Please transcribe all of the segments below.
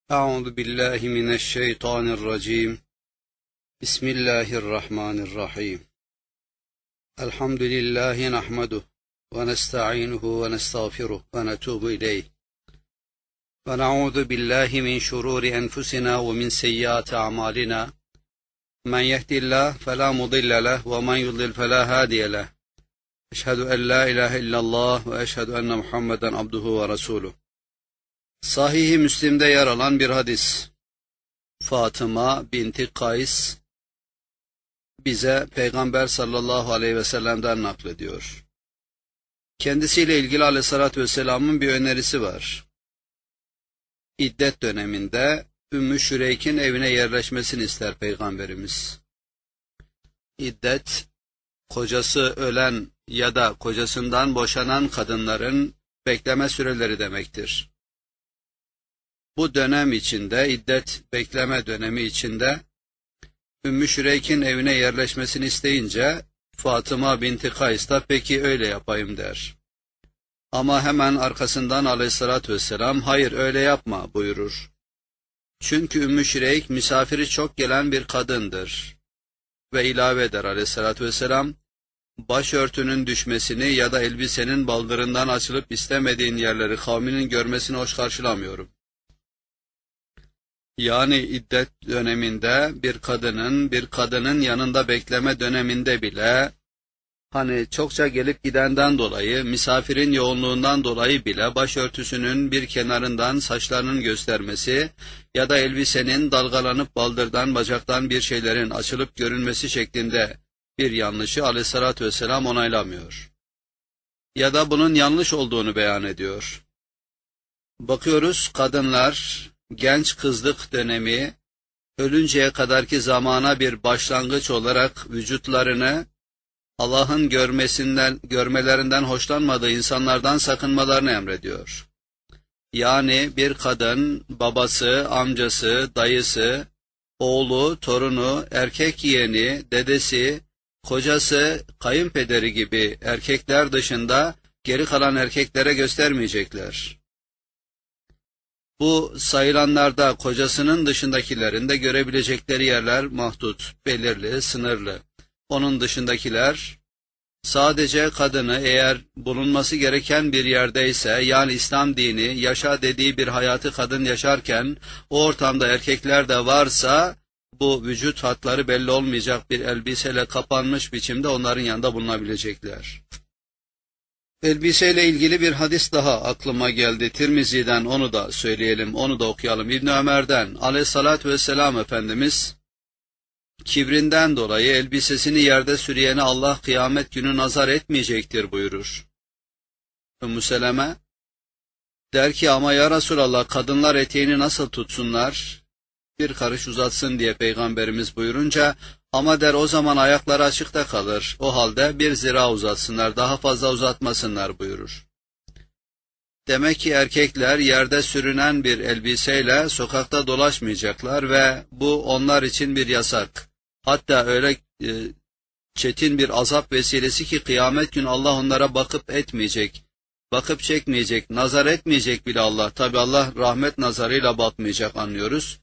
أعوذ بالله من الشيطان الرجيم. بسم الله الرحمن الرحيم. الحمد لله نحمده ونستعينه ونستغفره ونتوب إليه ونعوذ بالله من شرور أنفسنا ومن سيئات أعمالنا. من يهد الله فلا مضل له ومن يضلل فلا هادي له. أشهد أن لا إله إلا الله وأشهد أن محمدا عبده ورسوله. Sahih-i Müslim'de yer alan bir hadis. Fatıma binti Kays bize Peygamber sallallahu aleyhi ve sellem'den naklediyor. Kendisiyle ilgili aleyhissalatü vesselamın bir önerisi var. İddet döneminde Ümmü Şüreyk'in evine yerleşmesini ister Peygamberimiz. İddet, kocası ölen ya da kocasından boşanan kadınların bekleme süreleri demektir. Bu dönem içinde, iddet bekleme dönemi içinde Ümmü Şüreyk'in evine yerleşmesini isteyince Fatıma binti Kays da peki öyle yapayım der. Ama hemen arkasından aleyhissalatü vesselam hayır öyle yapma buyurur. Çünkü Ümmü Şüreyk misafiri çok gelen bir kadındır. Ve ilave eder aleyhissalatü vesselam, başörtünün düşmesini ya da elbisenin baldırından açılıp istemediğin yerleri kavminin görmesini hoş karşılamıyorum. Yani iddet döneminde bir kadının yanında bekleme döneminde bile çokça gelip gidenden dolayı, misafirin yoğunluğundan dolayı bile başörtüsünün bir kenarından saçlarının göstermesi ya da elbisenin dalgalanıp baldırdan, bacaktan bir şeylerin açılıp görünmesi şeklinde bir yanlışı aleyhissalatü vesselam onaylamıyor. Ya da bunun yanlış olduğunu beyan ediyor. Bakıyoruz kadınlar, genç kızlık dönemi, ölünceye kadarki zamana bir başlangıç olarak vücutlarını Allah'ın görmelerinden hoşlanmadığı insanlardan sakınmalarını emrediyor. Yani bir kadın, babası, amcası, dayısı, oğlu, torunu, erkek yeğeni, dedesi, kocası, kayınpederi gibi erkekler dışında geri kalan erkeklere göstermeyecekler. Bu sayılanlarda kocasının dışındakilerin de görebilecekleri yerler mahdut, belirli, sınırlı. Onun dışındakiler sadece kadını eğer bulunması gereken bir yerdeyse, yani İslam dini yaşa dediği bir hayatı kadın yaşarken o ortamda erkekler de varsa bu vücut hatları belli olmayacak bir elbiseyle kapanmış biçimde onların yanında bulunabilecekler. Elbiseyle ilgili bir hadis daha aklıma geldi. Tirmizi'den onu da söyleyelim, onu da okuyalım. İbn Ömer'den aleyhissalatü vesselam Efendimiz kibrinden dolayı elbisesini yerde sürüyene Allah kıyamet günü nazar etmeyecektir buyurur. Ümmü Seleme der ki ama ya Resulallah kadınlar eteğini nasıl tutsunlar? Bir karış uzatsın diye Peygamberimiz buyurunca ama der o zaman ayakları açıkta kalır. O halde 1 zira uzatsınlar, daha fazla uzatmasınlar buyurur. Demek ki erkekler yerde sürünen bir elbiseyle sokakta dolaşmayacaklar ve bu onlar için bir yasak. Hatta öyle çetin bir azap vesilesi ki kıyamet günü Allah onlara bakıp etmeyecek, bakıp çekmeyecek, nazar etmeyecek bile Allah. Tabi Allah rahmet nazarıyla bakmayacak anlıyoruz.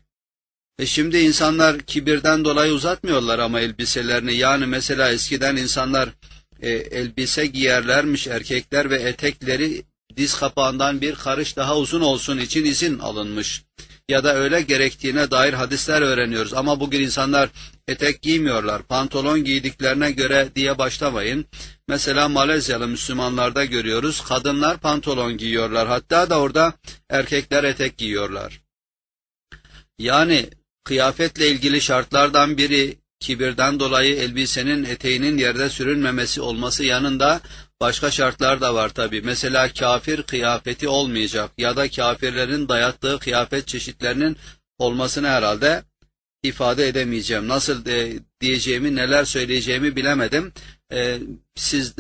Şimdi insanlar kibirden dolayı uzatmıyorlar ama elbiselerini. Yani mesela eskiden insanlar elbise giyerlermiş erkekler ve etekleri diz kapağından bir karış daha uzun olsun için izin alınmış. Ya da öyle gerektiğine dair hadisler öğreniyoruz. Ama bugün insanlar etek giymiyorlar. Pantolon giydiklerine göre diye başlamayın. Mesela Malezyalı Müslümanlarda görüyoruz. Kadınlar pantolon giyiyorlar. Hatta da orada erkekler etek giyiyorlar. Yani kıyafetle ilgili şartlardan biri kibirden dolayı elbisenin eteğinin yerde sürünmemesi olması yanında başka şartlar da var tabi. Mesela kafir kıyafeti olmayacak ya da kafirlerin dayattığı kıyafet çeşitlerinin olmasını herhalde ifade edemeyeceğim. Nasıl diyeceğimi, neler söyleyeceğimi bilemedim. Siz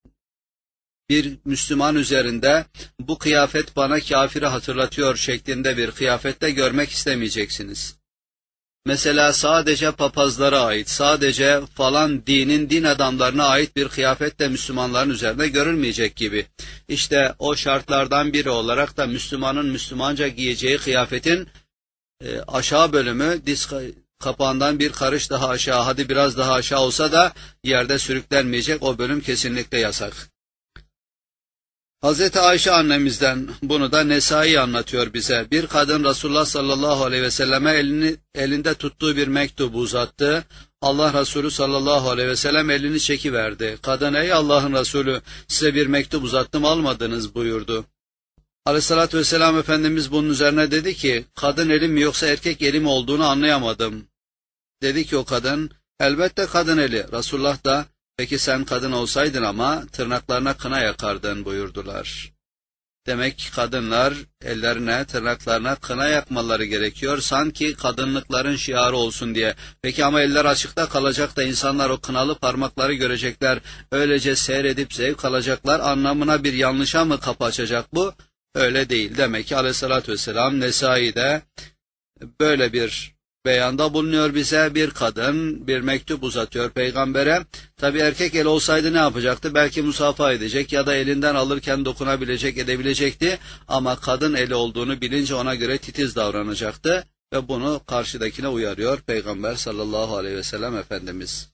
bir Müslüman üzerinde bu kıyafet bana kafiri hatırlatıyor şeklinde bir kıyafette görmek istemeyeceksiniz. mesela sadece papazlara ait, sadece falan dinin din adamlarına ait bir kıyafet de Müslümanların üzerinde görülmeyecek gibi. İşte o şartlardan biri olarak da Müslümanın Müslümanca giyeceği kıyafetin aşağı bölümü diz kapağından bir karış daha aşağı, hadi biraz daha aşağı olsa da yerde sürüklenmeyecek, o bölüm kesinlikle yasak. Hazreti Ayşe annemizden bunu da Nesai anlatıyor bize. Bir kadın Resulullah sallallahu aleyhi ve selleme elinde tuttuğu bir mektubu uzattı. Allah Resulü sallallahu aleyhi ve sellem elini çekiverdi. Kadın, ey Allah'ın Resulü, size bir mektup uzattım, almadınız buyurdu. Aleyhissalatü vesselam Efendimiz bunun üzerine dedi ki, kadın eli mi yoksa erkek eli mi olduğunu anlayamadım. Dedi ki o kadın, elbette kadın eli. Resulullah da, peki sen kadın olsaydın ama tırnaklarına kına yakardın buyurdular. Demek ki kadınlar ellerine, tırnaklarına kına yakmaları gerekiyor, sanki kadınlıkların şiarı olsun diye. Peki ama eller açıkta kalacak da insanlar o kınalı parmakları görecekler, öylece seyredip zevk alacaklar anlamına bir yanlışa mı kapı açacak bu? Öyle değil. Demek ki aleyhissalatü vesselam Nesai'de böyle bir beyanda bulunuyor bize. Bir kadın bir mektup uzatıyor peygambere. Tabi erkek el olsaydı ne yapacaktı? Belki musafaha edecek ya da elinden alırken dokunabilecek, edebilecekti. Ama kadın eli olduğunu bilince ona göre titiz davranacaktı. Ve bunu karşıdakine uyarıyor Peygamber sallallahu aleyhi ve sellem Efendimiz.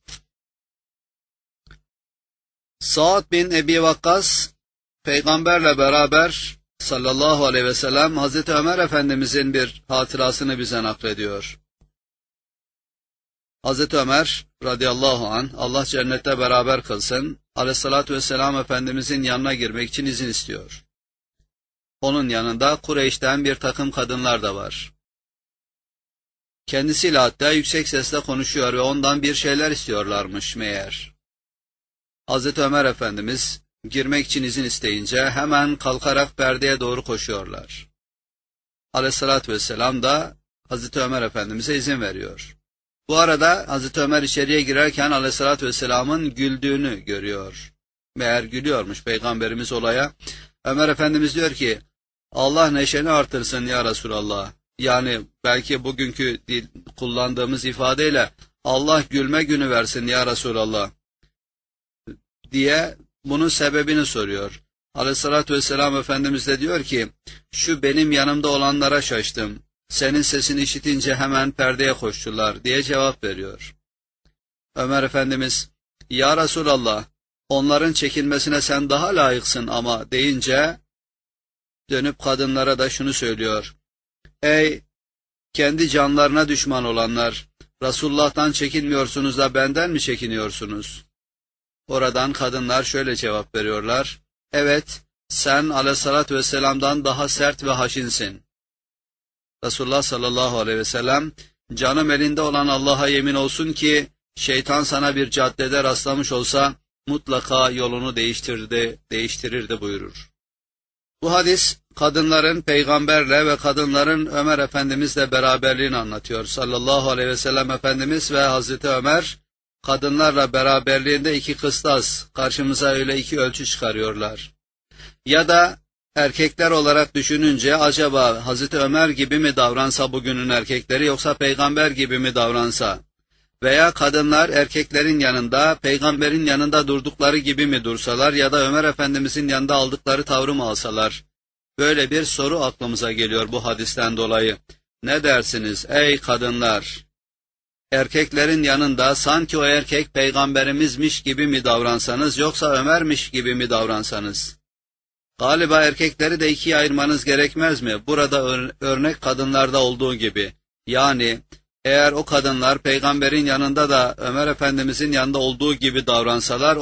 Sa'd bin Ebi Vakkas peygamberle beraber sallallahu aleyhi ve sellem Hazreti Ömer Efendimizin bir hatırasını bize naklediyor. Hazreti Ömer radıyallahu anh, Allah cennette beraber kılsın, aleyhissalatü vesselam Efendimizin yanına girmek için izin istiyor. Onun yanında Kureyş'ten bir takım kadınlar da var. Kendisiyle hatta yüksek sesle konuşuyor ve ondan bir şeyler istiyorlarmış meğer. Hazreti Ömer Efendimiz girmek için izin isteyince hemen kalkarak perdeye doğru koşuyorlar. Aleyhissalatü vesselam da Hazreti Ömer Efendimiz'e izin veriyor. Bu arada Hazreti Ömer içeriye girerken aleyhissalatü vesselamın güldüğünü görüyor. Meğer gülüyormuş Peygamberimiz olaya. Ömer Efendimiz diyor ki, Allah neşeni artırsın ya Resulallah. Yani belki bugünkü kullandığımız ifadeyle Allah gülme günü versin ya Resulallah diye bunun sebebini soruyor. Aleyhissalatü vesselam Efendimiz de diyor ki, şu benim yanımda olanlara şaştım. Senin sesini işitince hemen perdeye koştular diye cevap veriyor. Ömer Efendimiz, ya Resulallah, onların çekinmesine sen daha layıksın ama deyince dönüp kadınlara da şunu söylüyor. Ey kendi canlarına düşman olanlar, Resulullah'tan çekinmiyorsunuz da benden mi çekiniyorsunuz? Oradan kadınlar şöyle cevap veriyorlar. Evet, sen aleyhissalatü vesselam'dan daha sert ve haşinsin. Resulullah sallallahu aleyhi ve sellem, canım elinde olan Allah'a yemin olsun ki, şeytan sana bir caddede rastlamış olsa, mutlaka yolunu değiştirirdi buyurur. Bu hadis, kadınların peygamberle ve kadınların Ömer Efendimizle beraberliğini anlatıyor. Sallallahu aleyhi ve sellem Efendimiz ve Hazreti Ömer, kadınlarla beraberliğinde iki kıstas, karşımıza öyle iki ölçü çıkarıyorlar. Ya da erkekler olarak düşününce acaba Hazreti Ömer gibi mi davransa bugünün erkekleri yoksa peygamber gibi mi davransa? Veya kadınlar erkeklerin yanında, peygamberin yanında durdukları gibi mi dursalar ya da Ömer Efendimizin yanında aldıkları tavrı mı alsalar? Böyle bir soru aklımıza geliyor bu hadisten dolayı. Ne dersiniz ey kadınlar? Erkeklerin yanında sanki o erkek peygamberimizmiş gibi mi davransanız yoksa Ömer'miş gibi mi davransanız? Galiba erkekleri de ikiye ayırmanız gerekmez mi? Burada örnek kadınlarda olduğu gibi. Yani eğer o kadınlar peygamberin yanında da Ömer Efendimizin yanında olduğu gibi davransalar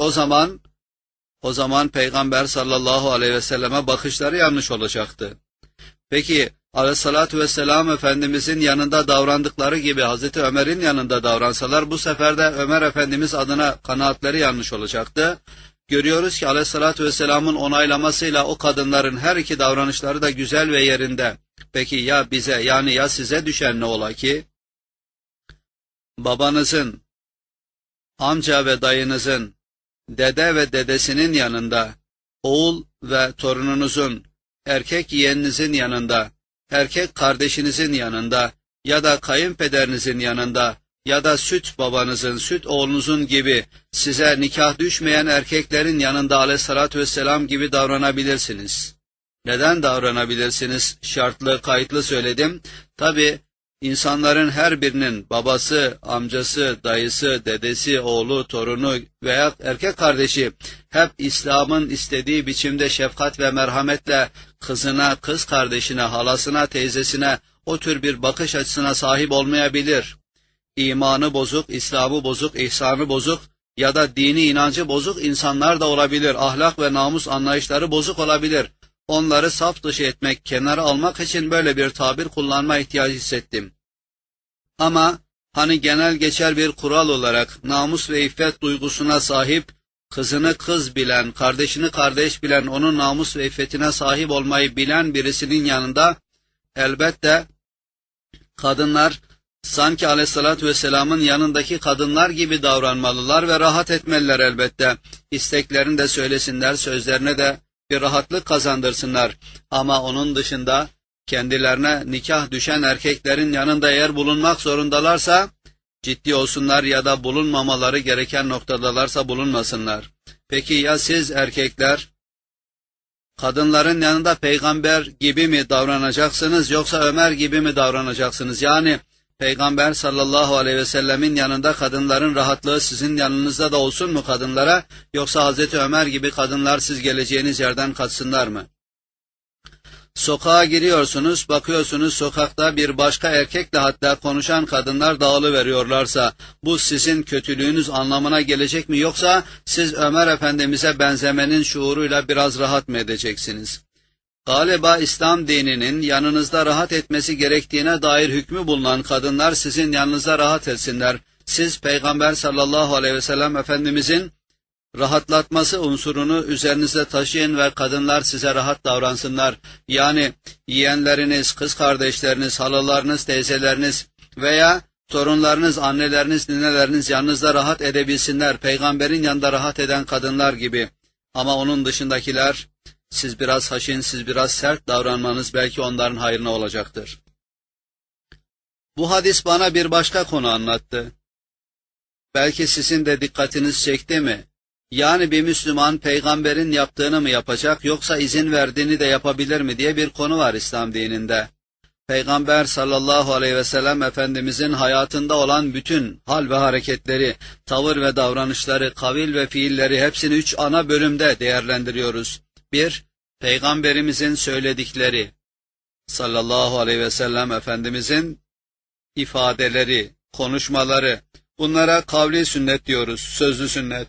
o zaman peygamber sallallahu aleyhi ve selleme bakışları yanlış olacaktı. Peki aleyhissalatü vesselam Efendimizin yanında davrandıkları gibi Hazreti Ömer'in yanında davransalar bu sefer de Ömer Efendimiz adına kanaatleri yanlış olacaktı. Görüyoruz ki aleyhissalatü vesselamın onaylamasıyla o kadınların her iki davranışları da güzel ve yerinde. Peki ya bize yani ya size düşen ne ola ki? Babanızın, amca ve dayınızın, dede ve dedesinin yanında, oğul ve torununuzun, erkek yeğeninizin yanında, erkek kardeşinizin yanında, ya da kayınpederinizin yanında ya da süt babanızın, süt oğlunuzun gibi size nikah düşmeyen erkeklerin yanında aleyhissalatü vesselam gibi davranabilirsiniz. Neden davranabilirsiniz? Şartlı, kayıtlı söyledim. Tabi insanların her birinin babası, amcası, dayısı, dedesi, oğlu, torunu veya erkek kardeşi hep İslam'ın istediği biçimde şefkat ve merhametle kızına, kız kardeşine, halasına, teyzesine o tür bir bakış açısına sahip olmayabilir. İmanı bozuk, İslam'ı bozuk, ihsanı bozuk ya da dini inancı bozuk insanlar da olabilir. Ahlak ve namus anlayışları bozuk olabilir. Onları saf dışı etmek, kenara almak için böyle bir tabir kullanma ihtiyacı hissettim. Ama hani genel geçer bir kural olarak namus ve iffet duygusuna sahip, kızını kız bilen, kardeşini kardeş bilen, onun namus ve iffetine sahip olmayı bilen birisinin yanında elbette kadınlar sanki aleyhissalatü vesselamın yanındaki kadınlar gibi davranmalılar ve rahat etmeliler elbette. İsteklerini de söylesinler, sözlerine de bir rahatlık kazandırsınlar. Ama onun dışında kendilerine nikah düşen erkeklerin yanında eğer bulunmak zorundalarsa ciddi olsunlar ya da bulunmamaları gereken noktadalarsa bulunmasınlar. Peki ya siz erkekler kadınların yanında peygamber gibi mi davranacaksınız yoksa Ömer gibi mi davranacaksınız? Yani Peygamber sallallahu aleyhi ve sellemin yanında kadınların rahatlığı sizin yanınızda da olsun mu kadınlara, yoksa Hazreti Ömer gibi kadınlar siz geleceğiniz yerden kaçsınlar mı? Sokağa giriyorsunuz, bakıyorsunuz sokakta bir başka erkekle hatta konuşan kadınlar dağılıveriyorlarsa bu sizin kötülüğünüz anlamına gelecek mi, yoksa siz Ömer Efendimiz'e benzemenin şuuruyla biraz rahat mı edeceksiniz? Galiba İslam dininin yanınızda rahat etmesi gerektiğine dair hükmü bulunan kadınlar sizin yanınızda rahat etsinler. Siz Peygamber sallallahu aleyhi ve sellem Efendimizin rahatlatması unsurunu üzerinizde taşıyın ve kadınlar size rahat davransınlar. Yani yeğenleriniz, kız kardeşleriniz, halalarınız, teyzeleriniz veya torunlarınız, anneleriniz, nineleriniz yanınızda rahat edebilsinler. Peygamberin yanında rahat eden kadınlar gibi. Ama onun dışındakiler, siz biraz haşin, siz biraz sert davranmanız belki onların hayrına olacaktır. Bu hadis bana bir başka konu anlattı. Belki sizin de dikkatiniz çekti mi? Yani bir Müslüman peygamberin yaptığını mı yapacak yoksa izin verdiğini de yapabilir mi diye bir konu var İslam dininde. Peygamber sallallahu aleyhi ve sellem Efendimizin hayatında olan bütün hal ve hareketleri, tavır ve davranışları, kavil ve fiilleri hepsini 3 ana bölümde değerlendiriyoruz. 1. Peygamberimizin söyledikleri, sallallahu aleyhi ve sellem Efendimizin ifadeleri, konuşmaları, bunlara kavli sünnet diyoruz, sözlü sünnet.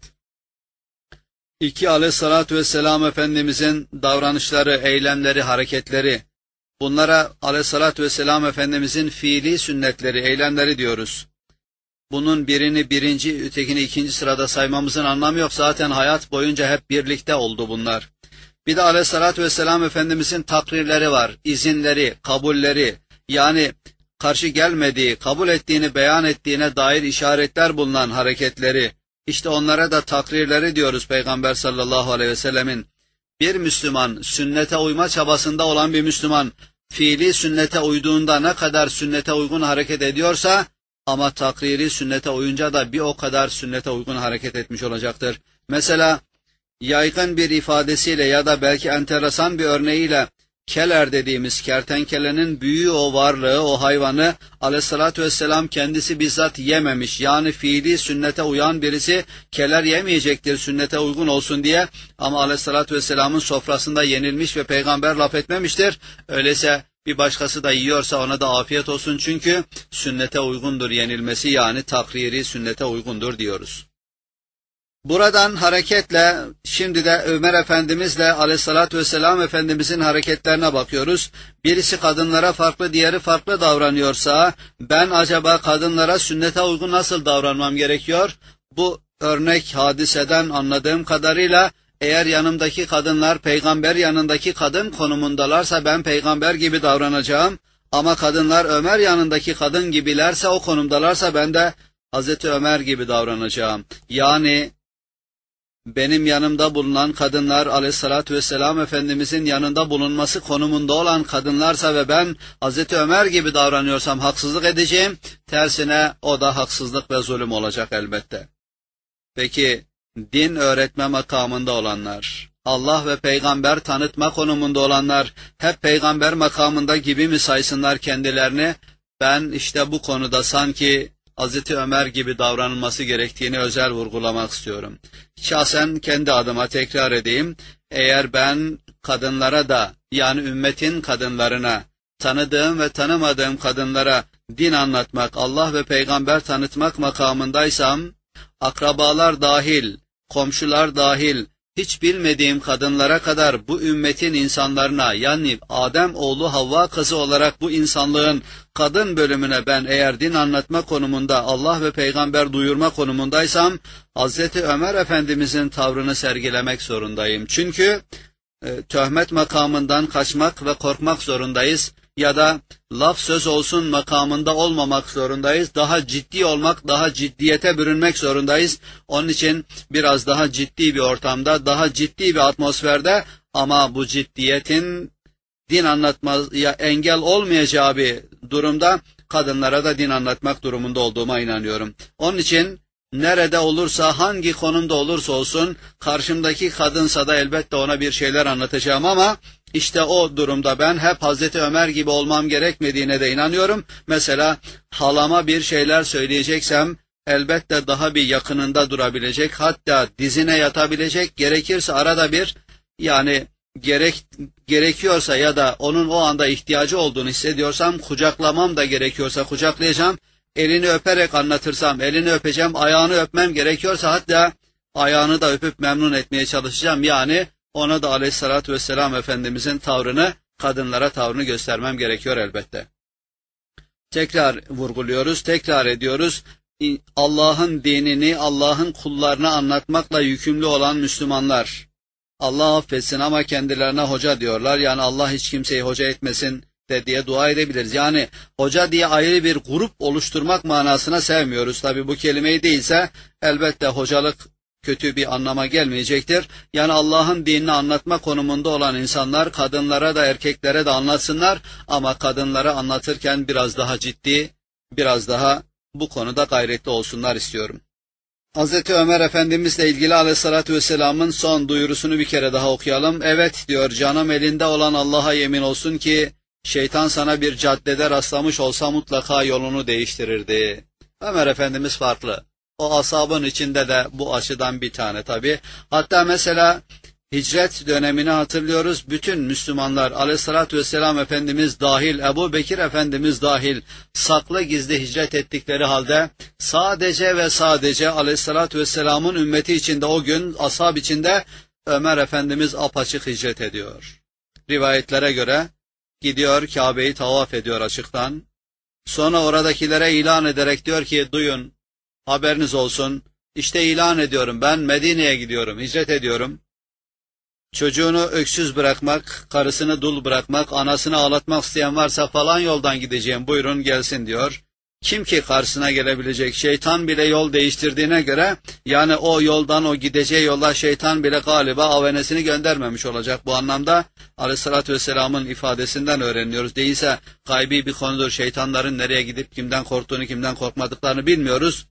2. Aleyhissalatü vesselam Efendimizin davranışları, eylemleri, hareketleri, bunlara aleyhissalatü vesselam Efendimizin fiili sünnetleri, eylemleri diyoruz. Bunun birini birinci, ötekini ikinci sırada saymamızın anlamı yok. Zaten hayat boyunca hep birlikte oldu bunlar. Bir de aleyhissalatü vesselam Efendimizin takrirleri var, izinleri, kabulleri, yani karşı gelmediği, kabul ettiğini beyan ettiğine dair işaretler bulunan hareketleri, işte onlara da takrirleri diyoruz Peygamber sallallahu aleyhi ve sellemin. Bir Müslüman, sünnete uyma çabasında olan bir Müslüman, fiili sünnete uyduğunda ne kadar sünnete uygun hareket ediyorsa, ama takriri sünnete uyunca da bir o kadar sünnete uygun hareket etmiş olacaktır. Mesela, yaygın bir ifadesiyle ya da belki enteresan bir örneğiyle, keler dediğimiz kertenkelenin büyüğü o varlığı, o hayvanı aleyhissalatü vesselam kendisi bizzat yememiş. Yani fiili sünnete uyan birisi keler yemeyecektir sünnete uygun olsun diye, ama aleyhissalatü vesselamın sofrasında yenilmiş ve peygamber laf etmemiştir. Öyleyse bir başkası da yiyorsa ona da afiyet olsun, çünkü sünnete uygundur yenilmesi, yani takriri sünnete uygundur diyoruz. Buradan hareketle şimdi de Ömer Efendimizle aleyhissalatü vesselam Efendimizin hareketlerine bakıyoruz. Birisi kadınlara farklı, diğeri farklı davranıyorsa, ben acaba kadınlara sünnete uygun nasıl davranmam gerekiyor? Bu örnek hadiseden anladığım kadarıyla, eğer yanımdaki kadınlar peygamber yanındaki kadın konumundalarsa ben peygamber gibi davranacağım. Ama kadınlar Ömer yanındaki kadın gibilerse, o konumdalarsa ben de Hazreti Ömer gibi davranacağım. Yani benim yanımda bulunan kadınlar aleyhissalatü vesselam Efendimizin yanında bulunması konumunda olan kadınlarsa ve ben Hazreti Ömer gibi davranıyorsam haksızlık edeceğim. Tersine o da haksızlık ve zulüm olacak elbette. Peki din öğretme makamında olanlar, Allah ve peygamber tanıtma konumunda olanlar hep peygamber makamında gibi mi saysınlar kendilerini? Ben işte bu konuda sanki Hazreti Ömer gibi davranılması gerektiğini özel vurgulamak istiyorum. Şahsen kendi adıma tekrar edeyim. Eğer ben kadınlara da yani ümmetin kadınlarına, tanıdığım ve tanımadığım kadınlara din anlatmak, Allah ve peygamber tanıtmak makamındaysam, akrabalar dahil, komşular dahil, hiç bilmediğim kadınlara kadar bu ümmetin insanlarına yani Adem oğlu Havva kızı olarak bu insanlığın kadın bölümüne ben eğer din anlatma konumunda Allah ve peygamber duyurma konumundaysam Hazreti Ömer Efendimizin tavrını sergilemek zorundayım. Çünkü töhmet makamından kaçmak ve korkmak zorundayız ya da laf söz olsun makamında olmamak zorundayız. Daha ciddi olmak, daha ciddiyete bürünmek zorundayız. Onun için biraz daha ciddi bir ortamda, daha ciddi bir atmosferde ama bu ciddiyetin din anlatmaya engel olmayacağı bir durumda kadınlara da din anlatmak durumunda olduğuma inanıyorum. Onun için nerede olursa, hangi konumda olursa olsun karşımdaki kadınsa da elbette ona bir şeyler anlatacağım ama işte o durumda ben hep Hazreti Ömer gibi olmam gerekmediğine de inanıyorum. Mesela halama bir şeyler söyleyeceksem elbette daha bir yakınında durabilecek, hatta dizine yatabilecek, gerekirse arada bir yani gerekiyorsa ya da onun o anda ihtiyacı olduğunu hissediyorsam kucaklamam da gerekiyorsa kucaklayacağım. Elini öperek anlatırsam elini öpeceğim, ayağını öpmem gerekiyorsa hatta ayağını da öpüp memnun etmeye çalışacağım. Yani ona da aleyhissalatü vesselam Efendimizin tavrını, kadınlara tavrını göstermem gerekiyor elbette. Tekrar vurguluyoruz, tekrar ediyoruz. Allah'ın dinini, Allah'ın kullarına anlatmakla yükümlü olan Müslümanlar, Allah affetsin ama kendilerine hoca diyorlar. Yani Allah hiç kimseyi hoca etmesin de diye dua edebiliriz. Yani hoca diye ayrı bir grup oluşturmak manasına sevmiyoruz. Tabi bu kelimeyi değilse elbette hocalık kötü bir anlama gelmeyecektir. Yani Allah'ın dinini anlatma konumunda olan insanlar kadınlara da erkeklere de anlatsınlar ama kadınlara anlatırken biraz daha ciddi, biraz daha bu konuda gayretli olsunlar istiyorum. Hazreti Ömer Efendimizle ilgili aleyhissalatü vesselamın son duyurusunu bir kere daha okuyalım. Evet diyor, canım elinde olan Allah'a yemin olsun ki şeytan sana bir caddede rastlamış olsa mutlaka yolunu değiştirirdi. Ömer Efendimiz farklı. O ashabın içinde de bu açıdan bir tane tabi. Hatta mesela hicret dönemini hatırlıyoruz. Bütün Müslümanlar aleyhissalatü vesselam Efendimiz dahil, Ebu Bekir Efendimiz dahil saklı gizli hicret ettikleri halde sadece ve sadece aleyhissalatü vesselamın ümmeti içinde o gün ashab içinde Ömer Efendimiz apaçık hicret ediyor. Rivayetlere göre gidiyor Kabe'yi tavaf ediyor açıktan. Sonra oradakilere ilan ederek diyor ki duyun, haberiniz olsun, işte ilan ediyorum, ben Medine'ye gidiyorum, hicret ediyorum. Çocuğunu öksüz bırakmak, karısını dul bırakmak, anasını ağlatmak isteyen varsa falan yoldan gideceğim, buyurun gelsin diyor. Kim ki karşısına gelebilecek? Şeytan bile yol değiştirdiğine göre, yani o yoldan, o gideceği yola şeytan bile galiba avenesini göndermemiş olacak. Bu anlamda aleyhissalatü vesselamın ifadesinden öğreniyoruz. Değilse gaybi bir konudur. Şeytanların nereye gidip kimden korktuğunu, kimden korkmadıklarını bilmiyoruz.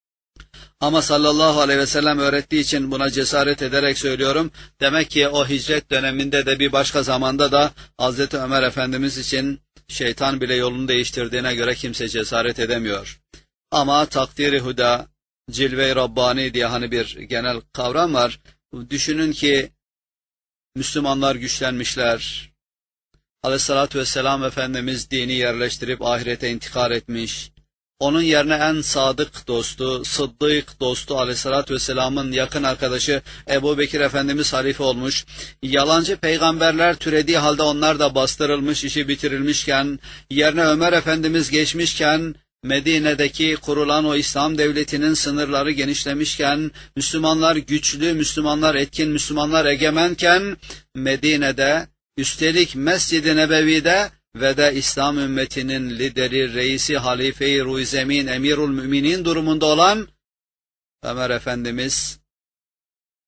Ama sallallahu aleyhi ve sellem öğrettiği için buna cesaret ederek söylüyorum. Demek ki o hicret döneminde de bir başka zamanda da Hazreti Ömer Efendimiz için şeytan bile yolunu değiştirdiğine göre kimse cesaret edemiyor. Ama takdiri huda, cilve-i Rabbani diye hani bir genel kavram var. Düşünün ki Müslümanlar güçlenmişler. Aleyhissalatü vesselam Efendimiz dini yerleştirip ahirete intikal etmiş. Onun yerine en sadık dostu, sıddık dostu aleyhissalatü vesselamın yakın arkadaşı Ebu Bekir Efendimiz halife olmuş. Yalancı peygamberler türediği halde onlar da bastırılmış, işi bitirilmişken, yerine Ömer Efendimiz geçmişken, Medine'deki kurulan o İslam devletinin sınırları genişlemişken, Müslümanlar güçlü, Müslümanlar etkin, Müslümanlar egemenken, Medine'de, üstelik Mescid-i Nebevi'de ve de İslam ümmetinin lideri, reisi, halife-i ruh-i-zemin, emirul müminin durumunda olan Ömer Efendimiz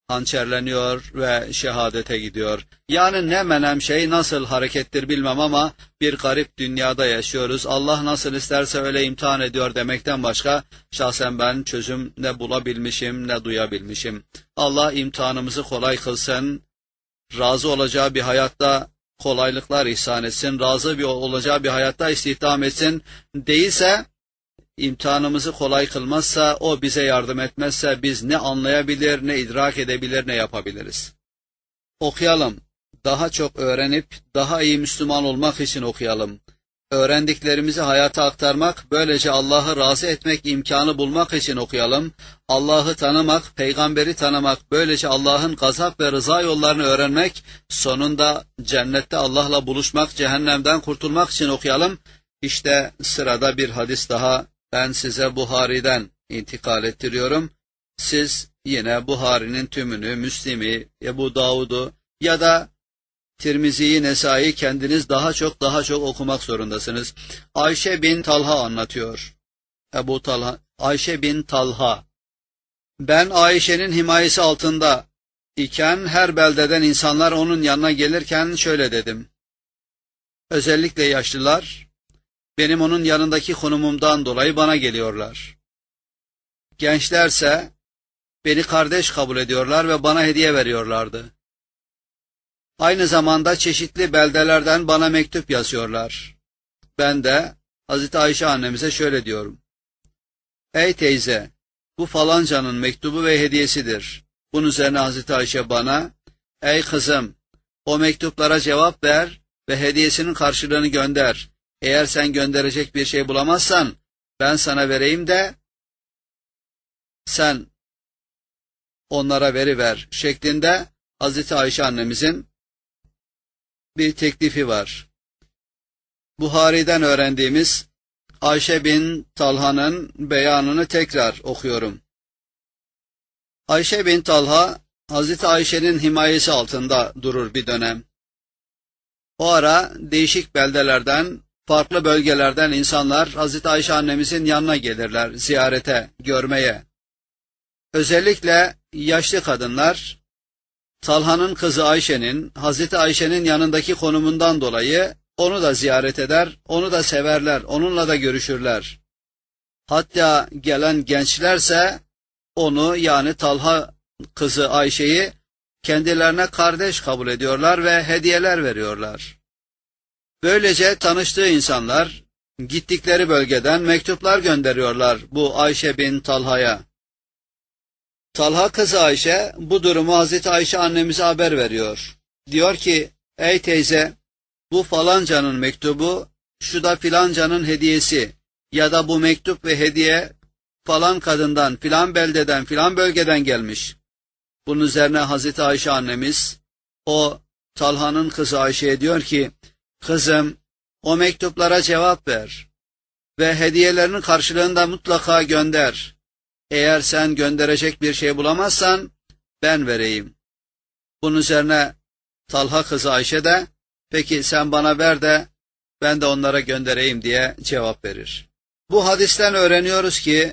hançerleniyor ve şehadete gidiyor. Yani ne menem şey nasıl harekettir bilmem ama bir garip dünyada yaşıyoruz. Allah nasıl isterse öyle imtihan ediyor demekten başka şahsen ben çözüm ne bulabilmişim ne duyabilmişim. Allah imtihanımızı kolay kılsın, razı olacağı bir hayatta kolaylıklar ihsan etsin, razı olacağı bir hayatta istihdam etsin. Değilse, imtihanımızı kolay kılmazsa, o bize yardım etmezse biz ne anlayabilir, ne idrak edebilir, ne yapabiliriz? Okuyalım. Daha çok öğrenip daha iyi Müslüman olmak için okuyalım. Öğrendiklerimizi hayata aktarmak, böylece Allah'ı razı etmek imkanı bulmak için okuyalım. Allah'ı tanımak, peygamberi tanımak, böylece Allah'ın gazap ve rıza yollarını öğrenmek, sonunda cennette Allah'la buluşmak, cehennemden kurtulmak için okuyalım. İşte sırada bir hadis daha ben size Buhari'den intikal ettiriyorum. Siz yine Buhari'nin tümünü, Müslim'i, Ebu Davud'u ya da Tirmizi'yi, Nesai'yi kendiniz daha çok okumak zorundasınız. Ayşe bin Talha anlatıyor. Ayşe bin Talha. Ben Ayşe'nin himayesi altında iken her beldeden insanlar onun yanına gelirken şöyle dedim. Özellikle yaşlılar benim onun yanındaki konumumdan dolayı bana geliyorlar. Gençlerse beni kardeş kabul ediyorlar ve bana hediye veriyorlardı. Aynı zamanda çeşitli beldelerden bana mektup yazıyorlar. Ben de Hazreti Ayşe annemize şöyle diyorum. Ey teyze, bu falancanın mektubu ve hediyesidir. Bunun üzerine Hazreti Ayşe bana, ey kızım, o mektuplara cevap ver ve hediyesinin karşılığını gönder. Eğer sen gönderecek bir şey bulamazsan, ben sana vereyim de sen onlara veriver şeklinde Hazreti Ayşe annemizin bir teklifi var. Buhari'den öğrendiğimiz Ayşe bin Talha'nın beyanını tekrar okuyorum. Ayşe bin Talha, Hazreti Ayşe'nin himayesi altında durur bir dönem. O ara değişik beldelerden, farklı bölgelerden insanlar Hazreti Ayşe annemizin yanına gelirler, ziyarete, görmeye. Özellikle yaşlı kadınlar, Talha'nın kızı Ayşe'nin, Hazreti Ayşe'nin yanındaki konumundan dolayı onu da ziyaret eder, onu da severler, onunla da görüşürler. Hatta gelen gençlerse onu yani Talha kızı Ayşe'yi kendilerine kardeş kabul ediyorlar ve hediyeler veriyorlar. Böylece tanıştığı insanlar gittikleri bölgeden mektuplar gönderiyorlar bu Ayşe bin Talha'ya. Talha kızı Ayşe bu durumu Hazreti Ayşe annemize haber veriyor. Diyor ki, ey teyze, bu falancanın mektubu, şu da filancanın hediyesi ya da bu mektup ve hediye falan kadından, filan beldeden, filan bölgeden gelmiş. Bunun üzerine Hazreti Ayşe annemiz, o Talha'nın kızı Ayşe'ye diyor ki, kızım, o mektuplara cevap ver ve hediyelerinin karşılığında mutlaka gönder. Eğer sen gönderecek bir şey bulamazsan, ben vereyim. Bunun üzerine Talha kızı Ayşe de, peki sen bana ver de ben de onlara göndereyim diye cevap verir. Bu hadisten öğreniyoruz ki,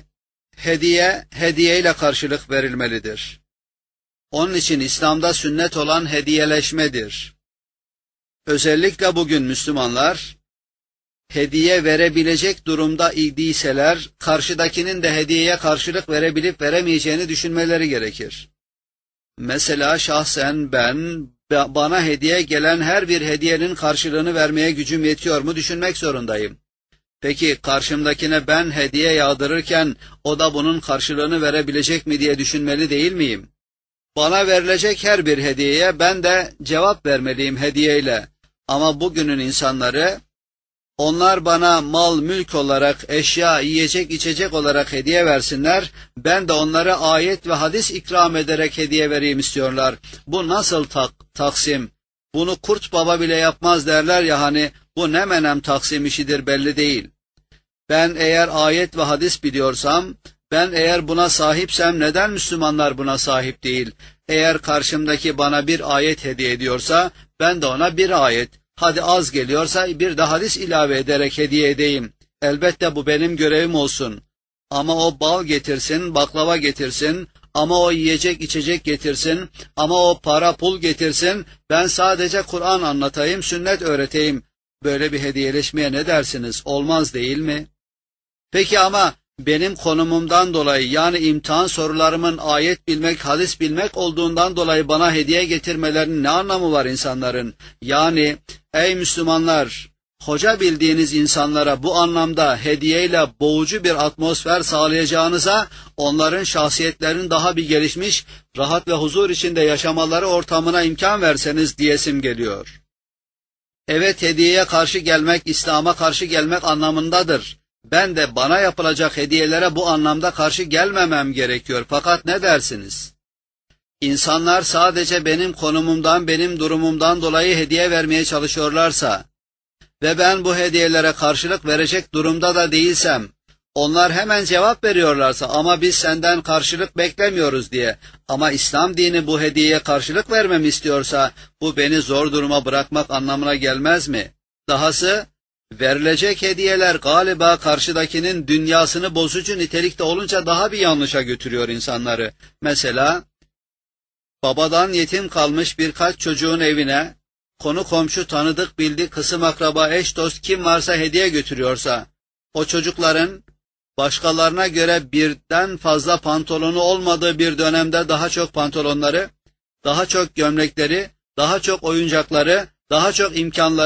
hediye ile karşılık verilmelidir. Onun için İslam'da sünnet olan hediyeleşmedir. Özellikle bugün Müslümanlar, hediye verebilecek durumda değilseler, karşıdakinin de hediyeye karşılık verebilip veremeyeceğini düşünmeleri gerekir. Mesela şahsen bana hediye gelen her bir hediyenin karşılığını vermeye gücüm yetiyor mu düşünmek zorundayım. Peki karşımdakine ben hediye yağdırırken o da bunun karşılığını verebilecek mi diye düşünmeli değil miyim? Bana verilecek her bir hediyeye ben de cevap vermeliyim hediyeyle. Ama bugünün insanları, onlar bana mal, mülk olarak, eşya, yiyecek, içecek olarak hediye versinler, ben de onlara ayet ve hadis ikram ederek hediye vereyim istiyorlar. Bu nasıl taksim? Bunu kurt baba bile yapmaz derler ya hani, bu ne menem taksim işidir belli değil. Ben eğer ayet ve hadis biliyorsam, ben eğer buna sahipsem neden Müslümanlar buna sahip değil? Eğer karşımdaki bana bir ayet hediye ediyorsa, ben de ona bir ayet, hadi az geliyorsa bir de hadis ilave ederek hediye edeyim. Elbette bu benim görevim olsun. Ama o bal getirsin, baklava getirsin, ama o yiyecek içecek getirsin, ama o para pul getirsin, ben sadece Kur'an anlatayım, sünnet öğreteyim. Böyle bir hediyeleşmeye ne dersiniz? Olmaz değil mi? Peki ama benim konumumdan dolayı, yani imtihan sorularımın ayet bilmek, hadis bilmek olduğundan dolayı bana hediye getirmelerinin ne anlamı var insanların? Yani ey Müslümanlar, hoca bildiğiniz insanlara bu anlamda hediyeyle boğucu bir atmosfer sağlayacağınıza, onların şahsiyetlerinin daha bir gelişmiş, rahat ve huzur içinde yaşamaları ortamına imkan verseniz diyesim geliyor. Evet, hediyeye karşı gelmek, İslam'a karşı gelmek anlamındadır. Ben de bana yapılacak hediyelere bu anlamda karşı gelmemem gerekiyor. Fakat ne dersiniz? İnsanlar sadece benim konumumdan, benim durumumdan dolayı hediye vermeye çalışıyorlarsa ve ben bu hediyelere karşılık verecek durumda da değilsem, onlar hemen cevap veriyorlarsa ama biz senden karşılık beklemiyoruz diye, ama İslam dini bu hediyeye karşılık vermemi istiyorsa bu beni zor duruma bırakmak anlamına gelmez mi? Dahası verilecek hediyeler galiba karşıdakinin dünyasını bozucu nitelikte olunca daha bir yanlışa götürüyor insanları. Mesela babadan yetim kalmış birkaç çocuğun evine konu komşu, tanıdık bildik, kısım akraba, eş dost kim varsa hediye götürüyorsa, o çocukların başkalarına göre birden fazla pantolonu olmadığı bir dönemde daha çok pantolonları, daha çok gömlekleri, daha çok oyuncakları, daha çok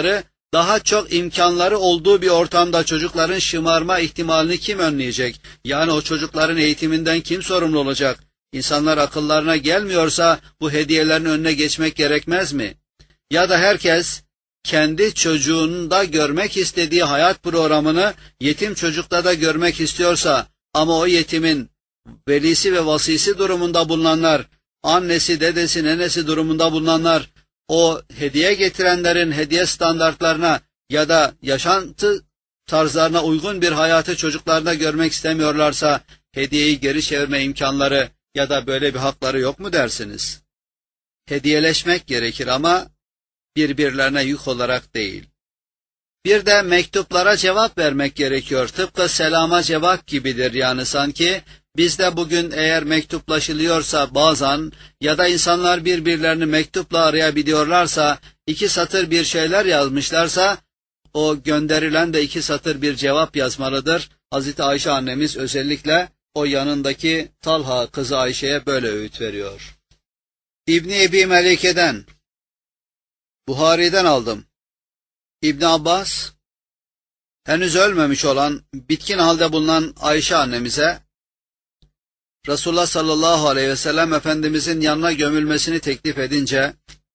imkanları olduğu bir ortamda çocukların şımarma ihtimalini kim önleyecek? Yani o çocukların eğitiminden kim sorumlu olacak? İnsanlar akıllarına gelmiyorsa bu hediyelerin önüne geçmek gerekmez mi? Ya da herkes kendi çocuğunda görmek istediği hayat programını yetim çocukta da görmek istiyorsa, ama o yetimin velisi ve vasisi durumunda bulunanlar, annesi, dedesi, nenesi durumunda bulunanlar, o hediye getirenlerin hediye standartlarına ya da yaşantı tarzlarına uygun bir hayatı çocuklarına görmek istemiyorlarsa, hediyeyi geri çevirme imkanları ya da böyle bir hakları yok mu dersiniz? Hediyeleşmek gerekir ama birbirlerine yük olarak değil. Bir de mektuplara cevap vermek gerekiyor. Tıpkı selama cevap gibidir yani sanki. Bizde bugün eğer mektuplaşılıyorsa bazen ya da insanlar birbirlerini mektupla arayabiliyorlarsa, 2 satır bir şeyler yazmışlarsa, o gönderilen de 2 satır bir cevap yazmalıdır. Hazreti Ayşe annemiz özellikle o yanındaki Talha kızı Ayşe'ye böyle öğüt veriyor. İbni Ebi Melike'den, Buhari'den aldım. İbn Abbas, henüz ölmemiş olan, bitkin halde bulunan Ayşe annemize, Resulullah sallallahu aleyhi ve sellem Efendimizin yanına gömülmesini teklif edince,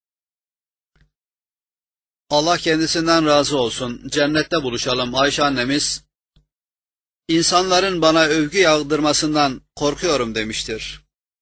Allah kendisinden razı olsun, cennette buluşalım. Ayşe annemiz, insanların bana övgü yağdırmasından korkuyorum demiştir.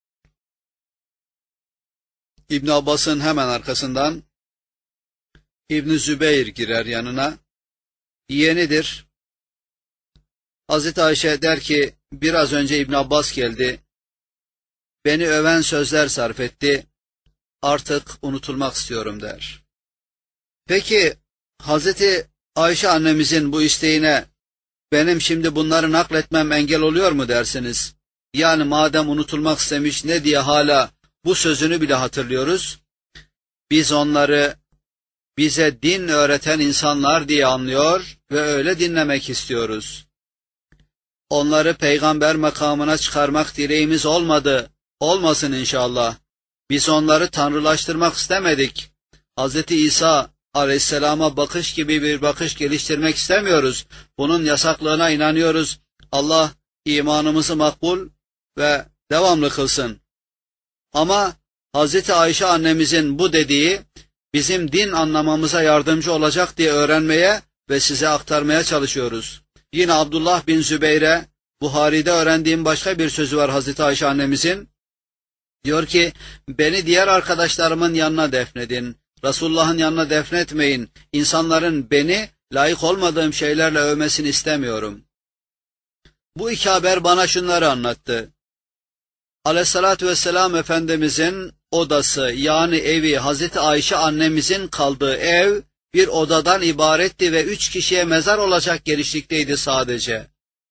İbn Abbas'ın hemen arkasından İbn Zübeyir girer yanına, yeğenidir. Hazreti Ayşe der ki, biraz önce İbn Abbas geldi, beni öven sözler sarf etti, artık unutulmak istiyorum der. Peki Hazreti Ayşe annemizin bu isteğine benim şimdi bunları nakletmem engel oluyor mu dersiniz? Yani madem unutulmak istemiş, ne diye hala bu sözünü bile hatırlıyoruz? Biz onları bize din öğreten insanlar diye anlıyor ve öyle dinlemek istiyoruz. Onları peygamber makamına çıkarmak dileğimiz olmadı, olmasın inşallah. Biz onları tanrılaştırmak istemedik. Hz. İsa aleyhisselama bakış gibi bir bakış geliştirmek istemiyoruz. Bunun yasaklığına inanıyoruz. Allah imanımızı makbul ve devamlı kılsın. Ama Hz. Ayşe annemizin bu dediği, bizim din anlamamıza yardımcı olacak diye öğrenmeye ve size aktarmaya çalışıyoruz. Yine Abdullah bin Zübeyre, Buhari'de öğrendiğim başka bir sözü var Hazreti Ayşe annemizin. Diyor ki, beni diğer arkadaşlarımın yanına defnedin, Resulullah'ın yanına defnetmeyin. İnsanların beni layık olmadığım şeylerle övmesini istemiyorum. Bu 2 haber bana şunları anlattı. Aleyhissalatü vesselam Efendimizin odası, yani evi, Hazreti Ayşe annemizin kaldığı ev bir odadan ibaretti ve 3 kişiye mezar olacak genişlikteydi sadece.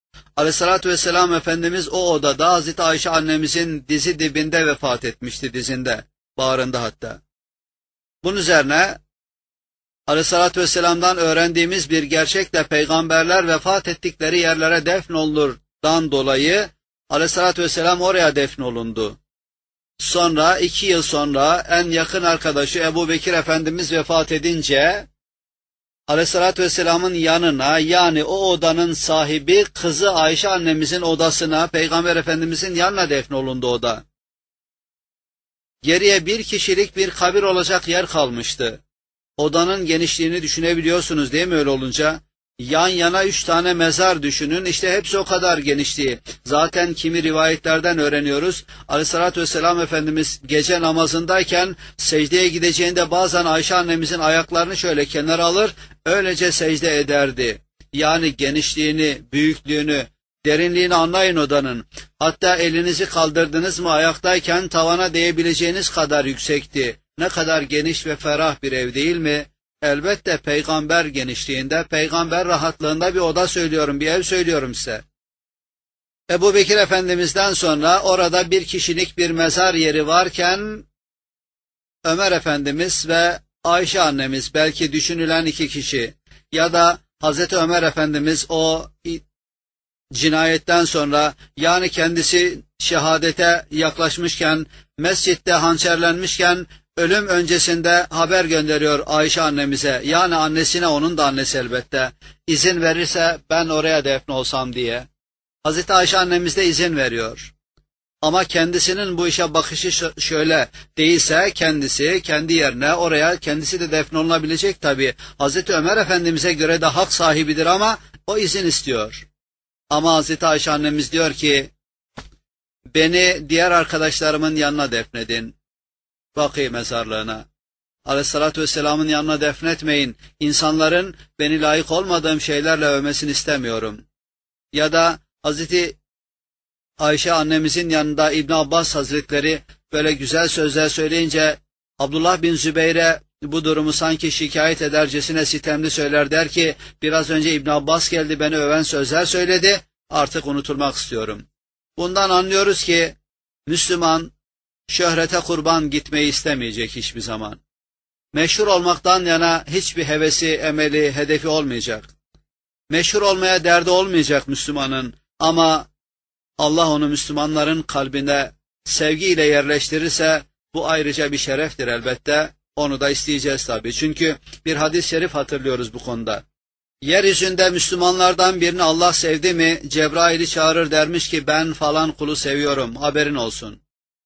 Aleyhissalatü vesselam Efendimiz o odada Hazreti Ayşe annemizin dizi dibinde vefat etmişti, dizinde, bağrında hatta. Bunun üzerine Aleyhissalatü vesselam'dan öğrendiğimiz bir gerçekle peygamberler vefat ettikleri yerlere defnolunurdan dolayı Aleyhissalatü vesselam oraya defnolundu. Sonra 2 yıl sonra en yakın arkadaşı Ebu Bekir Efendimiz vefat edince Aleyhissalatü vesselam'ın yanına, yani o odanın sahibi kızı Ayşe annemizin odasına, Peygamber Efendimizin yanına defnolundu o da. Geriye 1 kişilik bir kabir olacak yer kalmıştı. Odanın genişliğini düşünebiliyorsunuz değil mi öyle olunca? Yan yana 3 tane mezar düşünün, işte hepsi o kadar genişliği. Zaten kimi rivayetlerden öğreniyoruz. Aleyhissalatü vesselam Efendimiz gece namazındayken secdeye gideceğinde bazen Ayşe annemizin ayaklarını şöyle kenara alır, öylece secde ederdi. Yani genişliğini, büyüklüğünü, derinliğini anlayın odanın. Hatta elinizi kaldırdınız mı ayaktayken tavana değebileceğiniz kadar yüksekti. Ne kadar geniş ve ferah bir ev değil mi? Elbette peygamber genişliğinde, peygamber rahatlığında bir oda söylüyorum, bir ev söylüyorum size. Ebu Bekir Efendimiz'den sonra orada 1 kişilik bir mezar yeri varken Ömer Efendimiz ve Ayşe annemiz, belki düşünülen 2 kişi, ya da Hazreti Ömer Efendimiz o cinayetten sonra, yani kendisi şehadete yaklaşmışken, mescitte hançerlenmişken, ölüm öncesinde haber gönderiyor Ayşe annemize, yani annesine, onun da annesi elbette, izin verirse ben oraya defnolsam diye. Hazreti Ayşe annemiz de izin veriyor. Ama kendisinin bu işe bakışı şöyle değilse, kendisi kendi yerine oraya kendisi de defnolunabilecek tabii. Hazreti Ömer Efendimiz'e göre de hak sahibidir ama o izin istiyor. Ama Hazreti Ayşe annemiz diyor ki, beni diğer arkadaşlarımın yanına defnedin. Bakî mezarlığına. Aleyhissalatü vesselam'ın yanına defnetmeyin. İnsanların beni layık olmadığım şeylerle övmesini istemiyorum. Ya da Hazreti Ayşe annemizin yanında İbn Abbas Hazretleri böyle güzel sözler söyleyince Abdullah bin Zübeyre bu durumu sanki şikayet edercesine sitemli söyler, der ki biraz önce İbn Abbas geldi, beni öven sözler söyledi, artık unutulmak istiyorum. Bundan anlıyoruz ki Müslüman şöhrete kurban gitmeyi istemeyecek hiçbir zaman. Meşhur olmaktan yana hiçbir hevesi, emeli, hedefi olmayacak. Meşhur olmaya derdi olmayacak Müslümanın, ama Allah onu Müslümanların kalbine sevgiyle yerleştirirse bu ayrıca bir şereftir elbette. Onu da isteyeceğiz tabii. Çünkü bir hadis-i şerif hatırlıyoruz bu konuda. Yeryüzünde Müslümanlardan birini Allah sevdi mi Cebrail'i çağırır, dermiş ki ben falan kulu seviyorum, haberin olsun.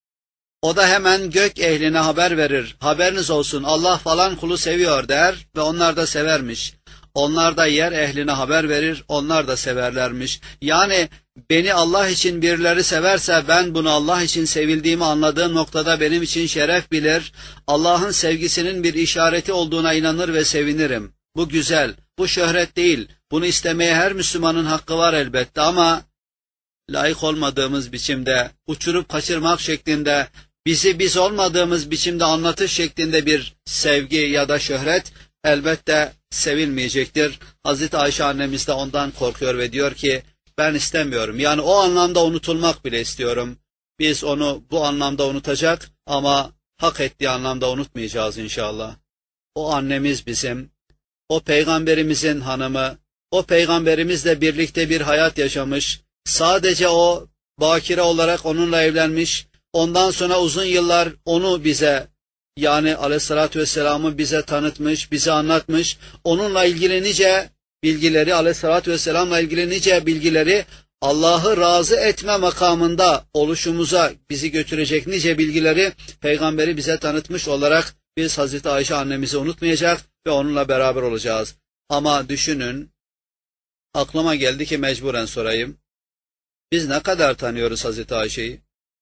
O da hemen gök ehline haber verir, haberiniz olsun Allah falan kulu seviyor der ve onlar da severmiş. Onlar da yer ehline haber verir, onlar da severlermiş. Yani beni Allah için birileri severse ben bunu Allah için sevildiğimi anladığım noktada benim için şeref bilir, Allah'ın sevgisinin bir işareti olduğuna inanır ve sevinirim. Bu güzel, bu şöhret değil, bunu istemeye her Müslümanın hakkı var elbette, ama layık olmadığımız biçimde, uçurup kaçırmak şeklinde, bizi biz olmadığımız biçimde anlatış şeklinde bir sevgi ya da şöhret elbette sevilmeyecektir. Hazreti Ayşe annemiz de ondan korkuyor ve diyor ki ben istemiyorum. Yani o anlamda unutulmak bile istiyorum. Biz onu bu anlamda unutacak ama hak ettiği anlamda unutmayacağız inşallah. O annemiz bizim, o peygamberimizin hanımı, o peygamberimizle birlikte bir hayat yaşamış, sadece o bakire olarak onunla evlenmiş, ondan sonra uzun yıllar onu bize, yani Aleyhissalatü vesselam'ı bize tanıtmış, bize anlatmış, onunla ilgili nice bilgileri, Aleyhissalatü vesselam'la ilgili nice bilgileri, Allah'ı razı etme makamında oluşumuza bizi götürecek nice bilgileri peygamberi bize tanıtmış olarak biz Hazreti Ayşe annemizi unutmayacak ve onunla beraber olacağız. Ama düşünün, aklıma geldi ki mecburen sorayım, biz ne kadar tanıyoruz Hazreti Ayşe'yi?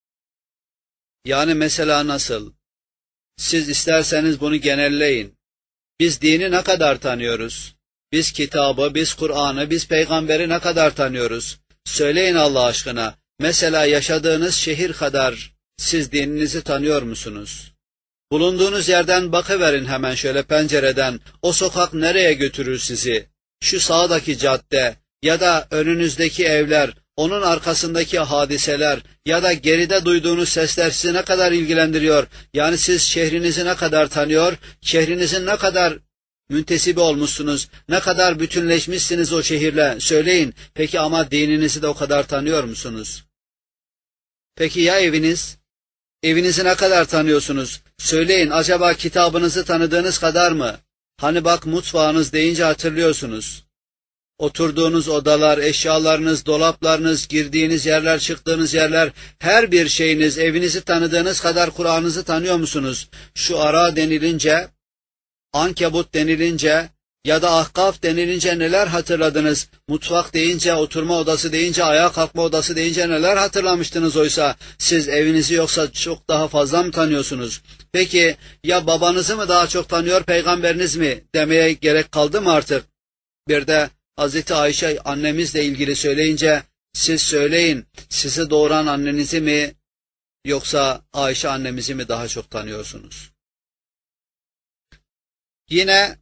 Yani mesela nasıl? Siz isterseniz bunu genelleyin. Biz dini ne kadar tanıyoruz? Biz kitabı, biz Kur'an'ı, biz peygamberi ne kadar tanıyoruz? Söyleyin Allah aşkına. Mesela yaşadığınız şehir kadar siz dininizi tanıyor musunuz? Bulunduğunuz yerden bakıverin hemen şöyle pencereden. O sokak nereye götürür sizi? Şu sağdaki cadde, ya da önünüzdeki evler, onun arkasındaki hadiseler ya da geride duyduğunuz sesler sizi ne kadar ilgilendiriyor? Yani siz şehrinizi ne kadar tanıyor, şehrinizin ne kadar müntesibi olmuşsunuz, ne kadar bütünleşmişsiniz o şehirle, söyleyin. Peki ama dininizi de o kadar tanıyor musunuz? Peki ya eviniz? Evinizi ne kadar tanıyorsunuz? Söyleyin, acaba kitabınızı tanıdığınız kadar mı? Hani bak, mutfağınız deyince hatırlıyorsunuz. Oturduğunuz odalar, eşyalarınız, dolaplarınız, girdiğiniz yerler, çıktığınız yerler, her bir şeyiniz, evinizi tanıdığınız kadar Kur'an'ınızı tanıyor musunuz? Şu Ara denilince, Ankebut denilince ya da Ahkaf denilince neler hatırladınız? Mutfak deyince, oturma odası deyince, ayağa kalkma odası deyince neler hatırlamıştınız oysa? Siz evinizi yoksa çok daha fazla mı tanıyorsunuz? Peki ya babanızı mı daha çok tanıyor, peygamberiniz mi demeye gerek kaldı mı artık? Bir de Hazreti Ayşe annemizle ilgili söyleyince, siz söyleyin, sizi doğuran annenizi mi yoksa Ayşe annemizi mi daha çok tanıyorsunuz? Yine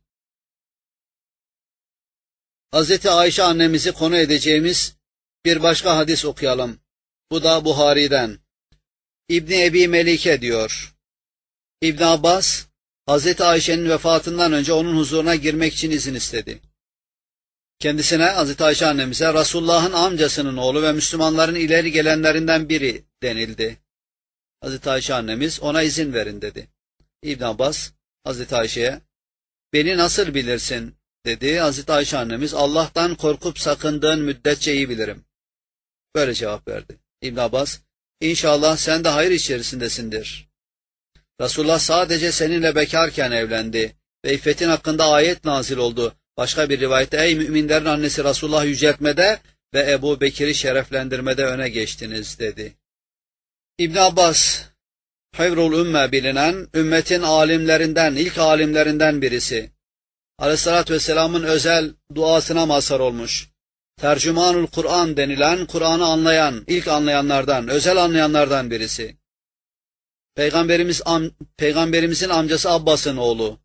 Hazreti Ayşe annemizi konu edeceğimiz bir başka hadis okuyalım. Bu da Buhari'den. İbni Ebi Melike diyor. İbn Abbas, Hazreti Ayşe'nin vefatından önce onun huzuruna girmek için izin istedi. Kendisine, Hazreti Ayşe annemize, Resulullah'ın amcasının oğlu ve Müslümanların ileri gelenlerinden biri denildi. Hazreti Ayşe annemiz ona izin verin dedi. İbn Abbas, Hazreti Ayşe'ye, beni nasıl bilirsin dedi. Hazreti Ayşe annemiz, Allah'tan korkup sakındığın müddetçe iyi bilirim. Böyle cevap verdi. İbn Abbas, İnşallah sen de hayır içerisindesindir. Resulullah sadece seninle bekarken evlendi ve iffetin hakkında ayet nazil oldu. Başka bir rivayette, ey müminlerin annesi, Resulullah yüceltmede ve Ebu Bekir'i şereflendirmede öne geçtiniz dedi. İbn Abbas, Havrul Ümme bilinen, ümmetin alimlerinden, ilk alimlerinden birisi. Aleyhissalatü vesselamın özel duasına mazhar olmuş. Tercümanul Kur'an denilen, Kur'an'ı anlayan, ilk anlayanlardan, özel anlayanlardan birisi. Peygamberimizin amcası Abbas'ın oğlu.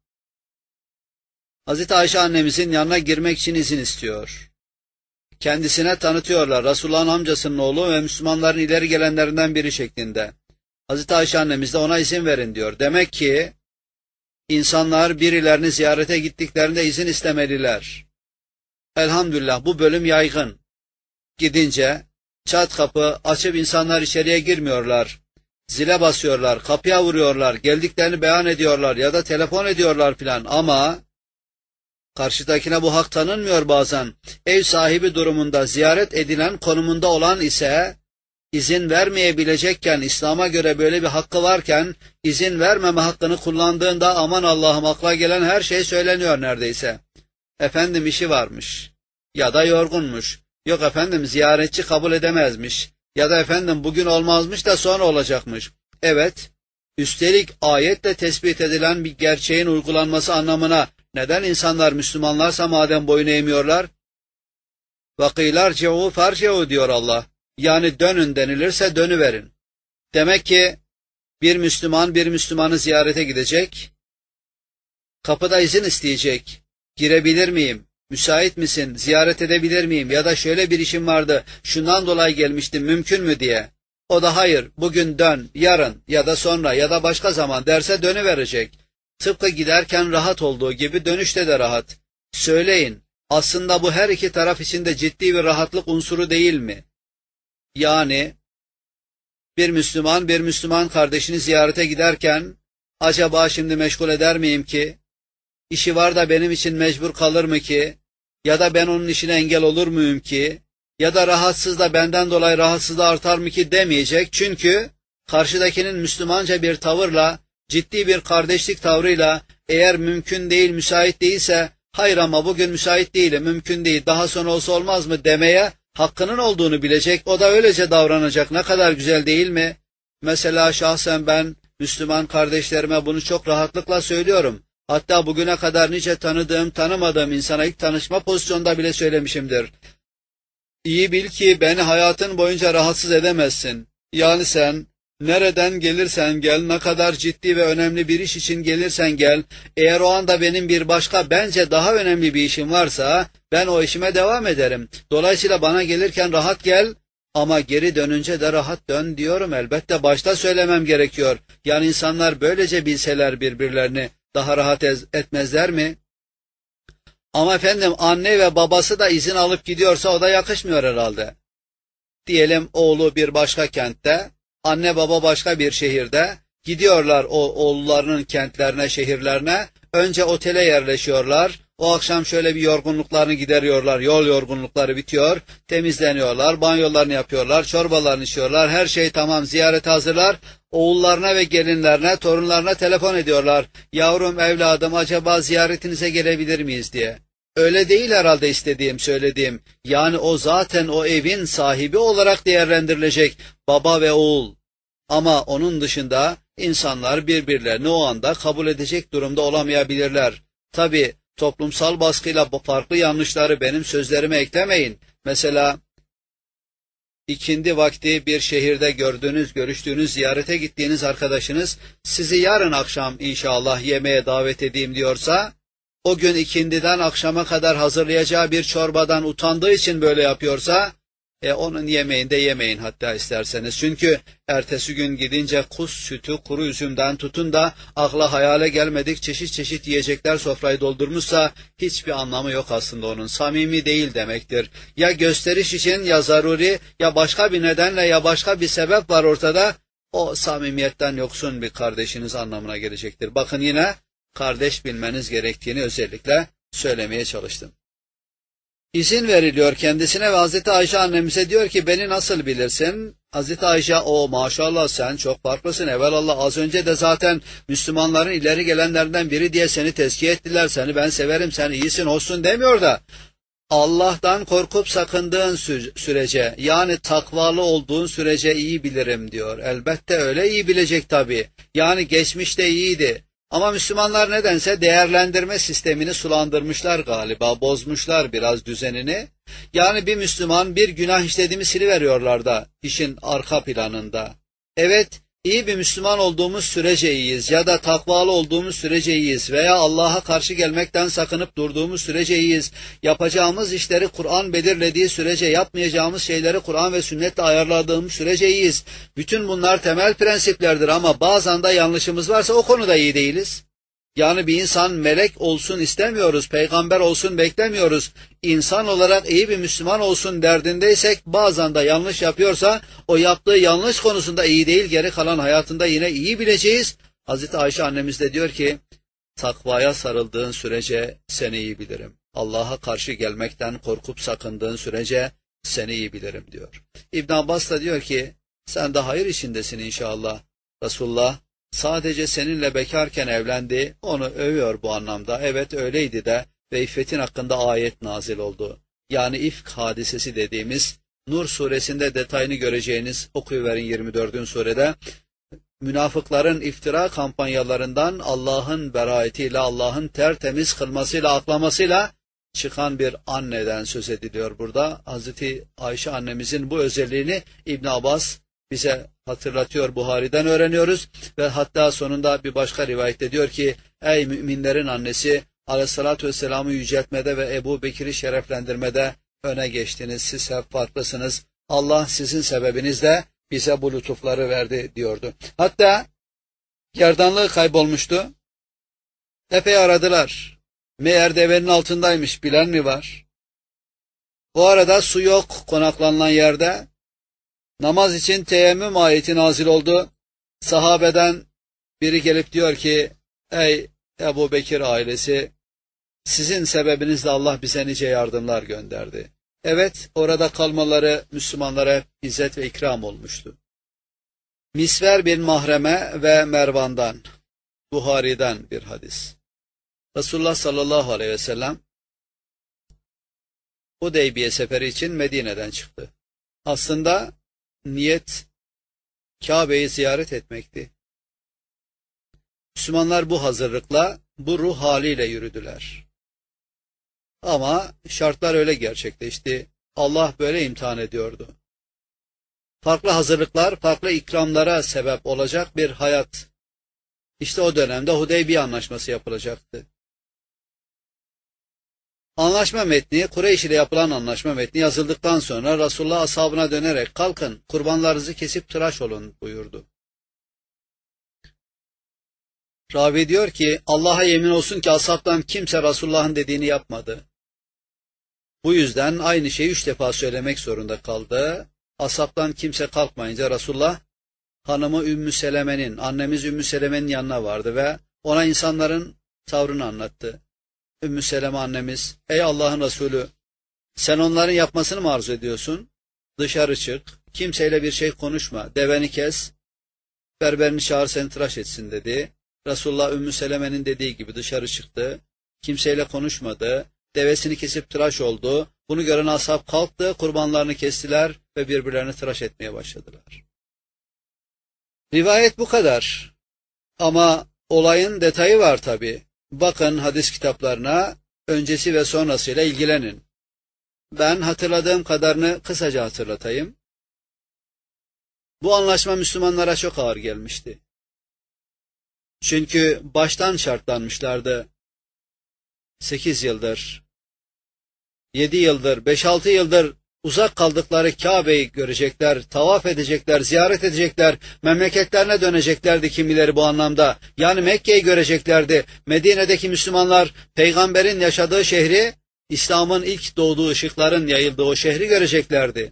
Hazreti Ayşe annemizin yanına girmek için izin istiyor. Kendisine tanıtıyorlar, Resulullah'ın amcasının oğlu ve Müslümanların ileri gelenlerinden biri şeklinde. Hazreti Ayşe annemiz de ona izin verin diyor. Demek ki insanlar birilerini ziyarete gittiklerinde izin istemeliler. Elhamdülillah bu bölüm yaygın. Gidince çat kapı açıp insanlar içeriye girmiyorlar. Zile basıyorlar, kapıya vuruyorlar, geldiklerini beyan ediyorlar ya da telefon ediyorlar filan, ama karşıdakine bu hak tanınmıyor bazen. Ev sahibi durumunda, ziyaret edilen konumunda olan ise izin vermeyebilecekken, İslam'a göre böyle bir hakkı varken izin vermeme hakkını kullandığında, aman Allah'ım, akla gelen her şey söyleniyor neredeyse. Efendim işi varmış ya da yorgunmuş, yok efendim ziyaretçi kabul edemezmiş ya da efendim bugün olmazmış da sonra olacakmış. Evet, üstelik ayetle tespit edilen bir gerçeğin uygulanması anlamına neden insanlar Müslümanlarsa madem boyun eğmiyorlar? Vakîler ce'û ferce'û diyor Allah. Yani dönün denilirse dönüverin. Demek ki bir Müslüman bir Müslümanı ziyarete gidecek, kapıda izin isteyecek. Girebilir miyim? Müsait misin? Ziyaret edebilir miyim? Ya da şöyle bir işim vardı, şundan dolayı gelmiştim, mümkün mü diye. O da hayır, bugün dön, yarın ya da sonra ya da başka zaman derse dönüverecek. Tıpkı giderken rahat olduğu gibi dönüşte de rahat. Söyleyin, aslında bu her iki taraf için de ciddi bir rahatlık unsuru değil mi? Yani bir Müslüman kardeşini ziyarete giderken, acaba şimdi meşgul eder miyim ki? İşi var da benim için mecbur kalır mı ki? Ya da ben onun işine engel olur muyum ki? Ya da rahatsız da benden dolayı rahatsızlığı artar mı ki demeyecek. Çünkü karşıdakinin Müslümanca bir tavırla, ciddi bir kardeşlik tavrıyla, eğer mümkün değil, müsait değilse, hayır ama bugün müsait değilim, mümkün değil, daha sonra olsa olmaz mı demeye hakkının olduğunu bilecek. O da öylece davranacak. Ne kadar güzel değil mi? Mesela şahsen ben Müslüman kardeşlerime bunu çok rahatlıkla söylüyorum. Hatta bugüne kadar nice tanıdığım, tanımadığım insana ilk tanışma pozisyonda bile söylemişimdir. İyi bil ki beni hayatın boyunca rahatsız edemezsin. Yani sen Nereden gelirsen gel, ne kadar ciddi ve önemli bir iş için gelirsen gel, eğer o anda benim bir başka bence daha önemli bir işim varsa ben o işime devam ederim. Dolayısıyla bana gelirken rahat gel ama geri dönünce de rahat dön diyorum. Elbette başta söylemem gerekiyor. Yani insanlar böylece bilseler birbirlerini daha rahat etmezler mi? Ama efendim anne ve babası da izin alıp gidiyorsa o da yakışmıyor herhalde. Diyelim oğlu bir başka kentte, anne baba başka bir şehirde, gidiyorlar o oğullarının kentlerine, şehirlerine, önce otele yerleşiyorlar, o akşam şöyle bir yorgunluklarını gideriyorlar, yol yorgunlukları bitiyor, temizleniyorlar, banyolarını yapıyorlar, çorbalarını içiyorlar, her şey tamam, ziyarete hazırlar, oğullarına ve gelinlerine, torunlarına telefon ediyorlar, yavrum evladım acaba ziyaretinize gelebilir miyiz diye. Öyle değil herhalde istediğim, söylediğim. Yani o zaten o evin sahibi olarak değerlendirilecek baba ve oğul. Ama onun dışında insanlar birbirlerini o anda kabul edecek durumda olamayabilirler. Tabii toplumsal baskıyla bu farklı yanlışları benim sözlerime eklemeyin. Mesela ikindi vakti bir şehirde gördüğünüz, görüştüğünüz, ziyarete gittiğiniz arkadaşınız sizi yarın akşam inşallah yemeğe davet edeyim diyorsa, o gün ikindiden akşama kadar hazırlayacağı bir çorbadan utandığı için böyle yapıyorsa, onun yemeğinde yemeyin hatta isterseniz. Çünkü ertesi gün gidince kuş sütü, kuru üzümden tutun da akla hayale gelmedik çeşit çeşit yiyecekler sofrayı doldurmuşsa hiçbir anlamı yok aslında onun. Samimi değil demektir. Ya gösteriş için ya zaruri ya başka bir nedenle ya başka bir sebep var ortada. O samimiyetten yoksun bir kardeşiniz anlamına gelecektir. Bakın yine kardeş bilmeniz gerektiğini özellikle söylemeye çalıştım. İzin veriliyor kendisine ve Hazreti Ayşe annemize diyor ki beni nasıl bilirsin? Hazreti Ayşe o maşallah sen çok farklısın evelallah az önce de zaten Müslümanların ileri gelenlerden biri diye seni tezkiye ettiler. Seni ben severim sen iyisin hoşsun demiyor da Allah'tan korkup sakındığın sürece yani takvalı olduğun sürece iyi bilirim diyor. Elbette öyle iyi bilecek tabii. Yani geçmişte iyiydi. Ama Müslümanlar nedense değerlendirme sistemini sulandırmışlar galiba, bozmuşlar biraz düzenini. Yani bir Müslüman bir günah işlediğimi siliveriyorlar da işin arka planında. Evet, iyi bir Müslüman olduğumuz sürece iyiyiz ya da takvalı olduğumuz sürece iyiyiz veya Allah'a karşı gelmekten sakınıp durduğumuz sürece iyiyiz. Yapacağımız işleri Kur'an belirlediği sürece, yapmayacağımız şeyleri Kur'an ve sünnetle ayarladığımız sürece iyiyiz. Bütün bunlar temel prensiplerdir ama bazen de yanlışımız varsa o konuda iyi değiliz. Yani bir insan melek olsun istemiyoruz, peygamber olsun beklemiyoruz. İnsan olarak iyi bir Müslüman olsun derdindeysek bazen de yanlış yapıyorsa o yaptığı yanlış konusunda iyi değil, geri kalan hayatında yine iyi bileceğiz. Hazreti Ayşe annemiz de diyor ki takvaya sarıldığın sürece seni iyi bilirim. Allah'a karşı gelmekten korkup sakındığın sürece seni iyi bilirim diyor. İbn Abbas da diyor ki sen de hayır içindesin inşallah. Resulullah sadece seninle bekarken evlendi, onu övüyor bu anlamda. Evet öyleydi de ve iffetin hakkında ayet nazil oldu. Yani ifk hadisesi dediğimiz Nur suresinde detayını göreceğiniz okuyuverin 24. surede. Münafıkların iftira kampanyalarından Allah'ın beraatiyle, Allah'ın tertemiz kılmasıyla, aklamasıyla çıkan bir anneden söz ediliyor burada. Hazreti Ayşe annemizin bu özelliğini İbn Abbas bize hatırlatıyor, Buhari'den öğreniyoruz ve hatta sonunda bir başka rivayette diyor ki ey müminlerin annesi Aleyhissalatü Vesselam'ı yüceltmede ve Ebu Bekir'i şereflendirmede öne geçtiniz, siz hep farklısınız. Allah sizin sebebinizle bize bu lütufları verdi diyordu. Hatta gerdanlığı kaybolmuştu. Epey aradılar. Meğer devenin altındaymış, bilen mi var? O arada su yok konaklanılan yerde. Namaz için teyemmüm ayeti nazil oldu. Sahabeden biri gelip diyor ki ey Ebu Bekir ailesi sizin sebebinizle Allah bize nice yardımlar gönderdi. Evet orada kalmaları Müslümanlara izzet ve ikram olmuştu. Misver bin Mahreme ve Mervan'dan Buhari'den bir hadis. Resulullah sallallahu aleyhi ve sellem Hudeybiye seferi için Medine'den çıktı. Aslında niyet Kabe'yi ziyaret etmekti. Müslümanlar bu hazırlıkla, bu ruh haliyle yürüdüler. Ama şartlar öyle gerçekleşti. Allah böyle imtihan ediyordu. farklı hazırlıklar, farklı ikramlara sebep olacak bir hayat. İşte o dönemde Hudeybiye Anlaşması yapılacaktı. Anlaşma metni, Kureyş ile yapılan anlaşma metni yazıldıktan sonra Resulullah ashabına dönerek kalkın kurbanlarınızı kesip tıraş olun buyurdu. Ravi diyor ki Allah'a yemin olsun ki ashabtan kimse Resulullah'ın dediğini yapmadı. Bu yüzden aynı şeyi 3 defa söylemek zorunda kaldı. Ashabtan kimse kalkmayınca Resulullah hanımı Ümmü Seleme'nin, annemiz Ümmü Seleme'nin yanına vardı ve ona insanların tavrını anlattı. Ümmü Seleme annemiz, ey Allah'ın Resulü, sen onların yapmasını mı arzu ediyorsun? Dışarı çık, kimseyle bir şey konuşma, deveni kes, berberini çağır seni tıraş etsin dedi. Resulullah Ümmü Seleme'nin dediği gibi dışarı çıktı, kimseyle konuşmadı, devesini kesip tıraş oldu. Bunu gören ashab kalktı, kurbanlarını kestiler ve birbirlerini tıraş etmeye başladılar. Rivayet bu kadar. Ama olayın detayı var tabi. Bakın hadis kitaplarına, öncesi ve sonrasıyla ilgilenin. Ben hatırladığım kadarını kısaca hatırlatayım. Bu anlaşma Müslümanlara çok ağır gelmişti. Çünkü baştan şartlanmışlardı. 8 yıldır, 7 yıldır, 5-6 yıldır uzak kaldıkları Kabe'yi görecekler, tavaf edecekler, ziyaret edecekler, memleketlerine döneceklerdi kimileri bu anlamda. Yani Mekke'yi göreceklerdi. Medine'deki Müslümanlar peygamberin yaşadığı şehri, İslam'ın ilk doğduğu ışıkların yayıldığı o şehri göreceklerdi.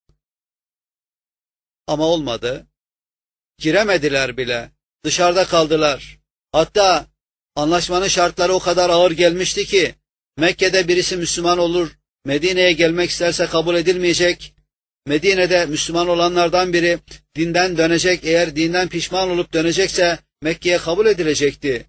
Ama olmadı. Giremediler bile. Dışarıda kaldılar. Hatta anlaşmanın şartları o kadar ağır gelmişti ki Mekke'de birisi Müslüman olur, Medine'ye gelmek isterse kabul edilmeyecek. Medine'de Müslüman olanlardan biri dinden dönecek, eğer dinden pişman olup dönecekse Mekke'ye kabul edilecekti.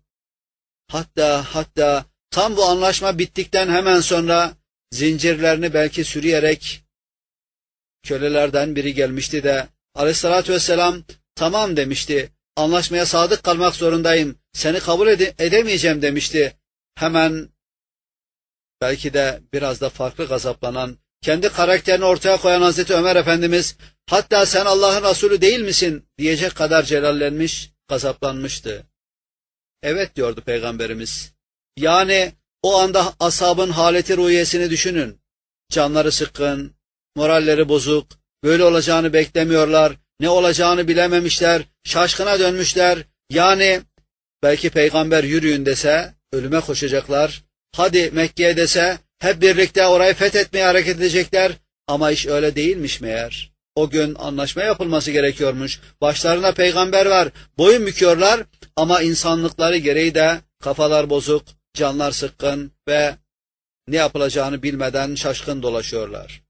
Hatta tam bu anlaşma bittikten hemen sonra zincirlerini belki sürüyerek kölelerden biri gelmişti de Aleyhissalatü vesselam tamam demişti. Anlaşmaya sadık kalmak zorundayım. Seni kabul edemeyeceğim demişti. Hemen belki de biraz da farklı gazaplanan, kendi karakterini ortaya koyan Hazreti Ömer Efendimiz, hatta sen Allah'ın Resulü değil misin diyecek kadar celallenmiş, gazaplanmıştı. Evet diyordu Peygamberimiz. Yani o anda ashabın haleti ruhiyesini düşünün. Canları sıkkın, moralleri bozuk, böyle olacağını beklemiyorlar, ne olacağını bilememişler, şaşkına dönmüşler. Yani belki Peygamber yürüyün dese ölüme koşacaklar. Hadi Mekke'ye dese hep birlikte orayı fethetmeye hareket edecekler. Ama iş öyle değilmiş meğer. O gün anlaşma yapılması gerekiyormuş. Başlarında peygamber var. Boyun büküyorlar ama insanlıkları gereği de kafalar bozuk, canlar sıkkın ve ne yapılacağını bilmeden şaşkın dolaşıyorlar.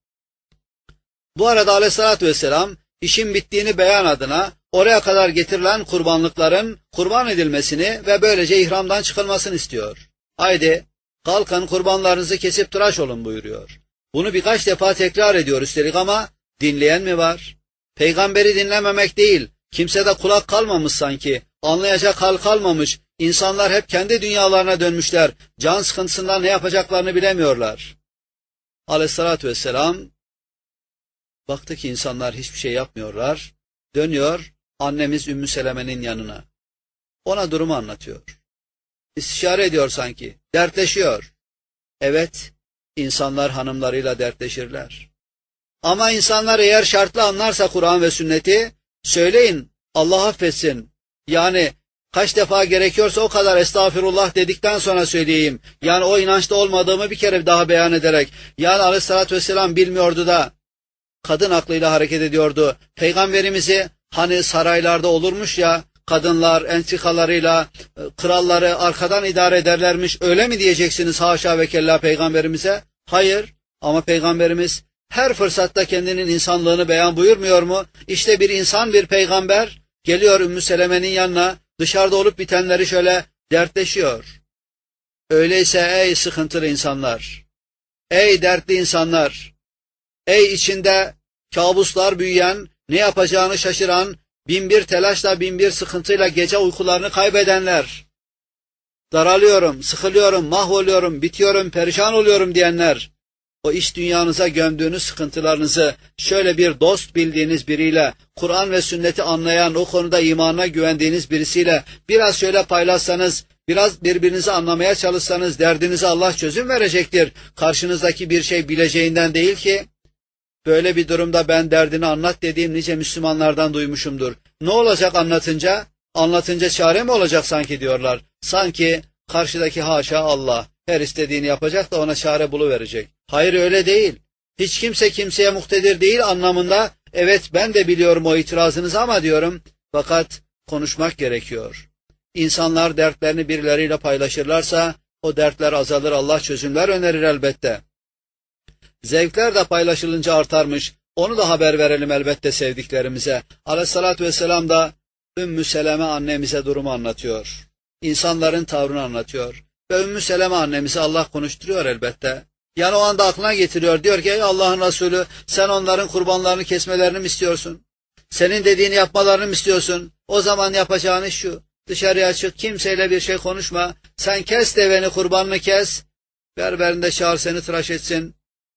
Bu arada Aleyhisselatü Vesselam işin bittiğini beyan adına oraya kadar getirilen kurbanlıkların kurban edilmesini ve böylece ihramdan çıkılmasını istiyor. Haydi kalkın kurbanlarınızı kesip tıraş olun buyuruyor. Bunu birkaç defa tekrar ediyor üstelik ama dinleyen mi var? Peygamberi dinlememek değil, kimsede kulak kalmamış sanki, anlayacak hal kalmamış, insanlar hep kendi dünyalarına dönmüşler, can sıkıntısından ne yapacaklarını bilemiyorlar. Aleyhissalatü vesselam baktı ki insanlar hiçbir şey yapmıyorlar, dönüyor annemiz Ümmü Seleme'nin yanına. Ona durumu anlatıyor. İstişare ediyor sanki, dertleşiyor. Evet, insanlar hanımlarıyla dertleşirler. Ama insanlar eğer şartlı anlarsa Kur'an ve sünneti, söyleyin Allah affetsin. Yani kaç defa gerekiyorsa o kadar estağfirullah dedikten sonra söyleyeyim. Yani o inançta olmadığımı bir kere daha beyan ederek. Yani Aleyhisselatü Vesselam bilmiyordu da kadın aklıyla hareket ediyordu. Peygamberimizi hani saraylarda olurmuş ya, kadınlar entrikalarıyla kralları arkadan idare ederlermiş, öyle mi diyeceksiniz haşa ve kella peygamberimize? Hayır, ama peygamberimiz her fırsatta kendinin insanlığını beyan buyurmuyor mu? İşte bir insan, bir peygamber geliyor Ümmü Seleme'nin yanına, dışarıda olup bitenleri şöyle dertleşiyor. Öyleyse ey sıkıntılı insanlar, ey dertli insanlar, ey içinde kabuslar büyüyen, ne yapacağını şaşıran, binbir telaşla, binbir sıkıntıyla gece uykularını kaybedenler, daralıyorum, sıkılıyorum, mahvoluyorum, bitiyorum, perişan oluyorum diyenler, o iş dünyanıza gömdüğünüz sıkıntılarınızı şöyle bir dost bildiğiniz biriyle, Kur'an ve sünneti anlayan, o konuda imanına güvendiğiniz birisiyle biraz şöyle paylaşsanız, biraz birbirinizi anlamaya çalışsanız derdinize Allah çözüm verecektir. Karşınızdaki bir şey bileceğinden değil ki. Böyle bir durumda ben derdini anlat dediğim nice Müslümanlardan duymuşumdur. Ne olacak anlatınca? Anlatınca çare mi olacak sanki diyorlar. Sanki karşıdaki haşa Allah her istediğini yapacak da ona çare buluverecek. Hayır öyle değil. Hiç kimse kimseye muktedir değil anlamında. Evet ben de biliyorum o itirazınızı ama diyorum. Fakat konuşmak gerekiyor. İnsanlar dertlerini birileriyle paylaşırlarsa o dertler azalır, Allah çözümler önerir elbette. Zevkler de paylaşılınca artarmış. Onu da haber verelim elbette sevdiklerimize. Aleyhissalatü vesselam da Ümmü Seleme annemize durumu anlatıyor. İnsanların tavrını anlatıyor. Ve Ümmü Seleme annemize Allah konuşturuyor elbette. Yani o anda aklına getiriyor. Diyor ki ey Allah'ın Resulü sen onların kurbanlarını kesmelerini mi istiyorsun? Senin dediğini yapmalarını mı istiyorsun? O zaman yapacağın iş şu. Dışarıya çık, kimseyle bir şey konuşma. Sen kes deveni, kurbanını kes. Berberinde çağır seni tıraş etsin.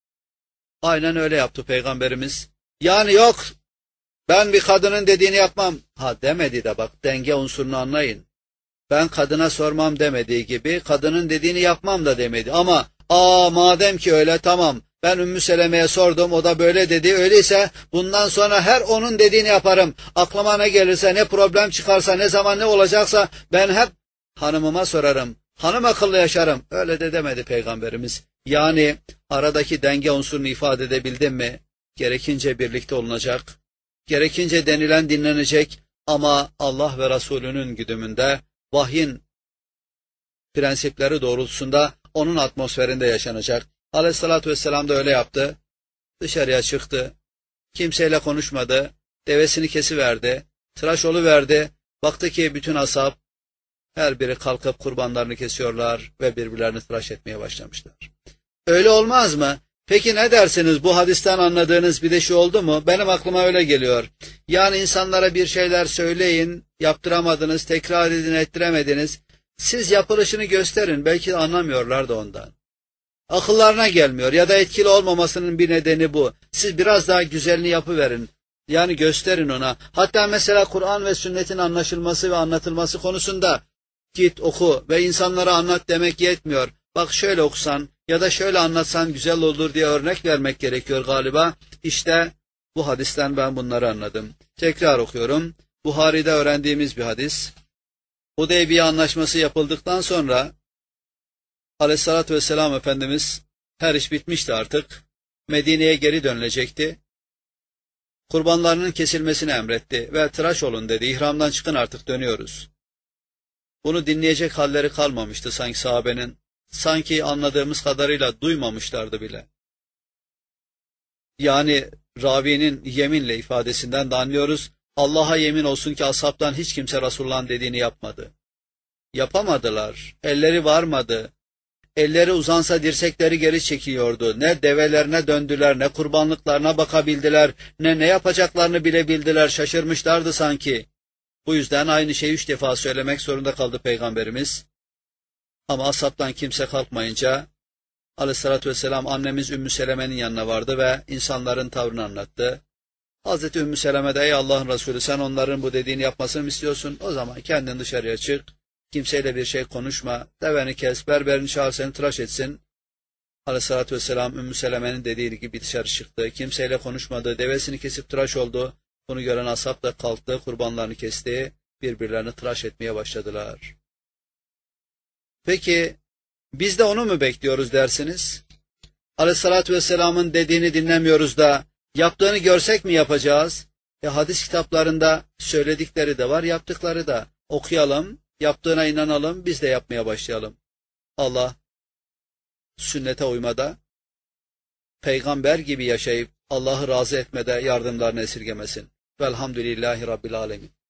Aynen öyle yaptı Peygamberimiz. Yani yok, ben bir kadının dediğini yapmam. Ha demedi de bak, denge unsurunu anlayın. Ben kadına sormam demediği gibi, kadının dediğini yapmam da demedi. Ama madem ki öyle tamam, ben Ümmü Seleme'ye sordum, o da böyle dedi. Öyleyse bundan sonra her onun dediğini yaparım. Aklıma ne gelirse, ne problem çıkarsa, ne zaman ne olacaksa ben hep hanımıma sorarım. Hanım akıllı yaşarım. Öyle de demedi Peygamberimiz. Yani aradaki denge unsurunu ifade edebildim mi? Gerekince birlikte olunacak. Gerekince denilen dinlenecek. Ama Allah ve Resulünün güdümünde, vahyin prensipleri doğrultusunda onun atmosferinde yaşanacak. Aleyhissalatü vesselam da öyle yaptı. Dışarıya çıktı. Kimseyle konuşmadı. Devesini kesiverdi. Tıraş oluverdi. Baktı ki bütün ashab her biri kalkıp kurbanlarını kesiyorlar ve birbirlerini tıraş etmeye başlamışlar. Öyle olmaz mı? Peki ne dersiniz? Bu hadisten anladığınız bir de şu oldu mu? Benim aklıma öyle geliyor. Yani insanlara bir şeyler söyleyin, yaptıramadınız, tekrar edin, ettiremediniz. Siz yapılışını gösterin, belki de anlamıyorlar da ondan. Akıllarına gelmiyor ya da etkili olmamasının bir nedeni bu. Siz biraz daha güzelini yapıverin. Yani gösterin ona. Hatta mesela Kur'an ve sünnetin anlaşılması ve anlatılması konusunda git oku ve insanlara anlat demek yetmiyor. Bak şöyle okusan ya da şöyle anlatsan güzel olur diye örnek vermek gerekiyor galiba. İşte bu hadisten ben bunları anladım. Tekrar okuyorum. Buhari'de öğrendiğimiz bir hadis. Hudeybiye anlaşması yapıldıktan sonra Aleyhissalatü vesselam Efendimiz her iş bitmişti artık. Medine'ye geri dönülecekti. Kurbanlarının kesilmesini emretti ve tıraş olun dedi. İhramdan çıkın artık dönüyoruz. Bunu dinleyecek halleri kalmamıştı sanki sahabenin. Sanki anladığımız kadarıyla duymamışlardı bile. Yani ravinin yeminle ifadesinden de anlıyoruz. Allah'a yemin olsun ki ashabtan hiç kimse Resulullah'ın dediğini yapmadı. Yapamadılar. Elleri varmadı. Elleri uzansa dirsekleri geri çekiyordu. Ne develerine döndüler, ne kurbanlıklarına bakabildiler, ne yapacaklarını bilebildiler. Şaşırmışlardı sanki. Bu yüzden aynı şeyi 3 defa söylemek zorunda kaldı Peygamberimiz. Ama ashabtan kimse kalkmayınca Aleyhissalatü vesselam annemiz Ümmü Seleme'nin yanına vardı ve insanların tavrını anlattı. Hazreti Ümmü Seleme de ey Allah'ın Resulü sen onların bu dediğini yapmasını mı istiyorsun? O zaman kendin dışarıya çık. Kimseyle bir şey konuşma. Deveni kes, berberini çağır seni tıraş etsin. Aleyhissalatü vesselam Ümmü Seleme'nin dediği gibi dışarı çıktı. Kimseyle konuşmadı. Devesini kesip tıraş oldu. Bunu gören ashab da kalktı, kurbanlarını kesti. Birbirlerini tıraş etmeye başladılar. Peki biz de onu mu bekliyoruz dersiniz? Aleyhissalatü vesselamın dediğini dinlemiyoruz da yaptığını görsek mi yapacağız? Hadis kitaplarında söyledikleri de var, yaptıkları da. Okuyalım, yaptığına inanalım, biz de yapmaya başlayalım. Allah sünnete uymada, peygamber gibi yaşayıp Allah'ı razı etmede yardımlarını esirgemesin. Velhamdülillahi Rabbil Alemin.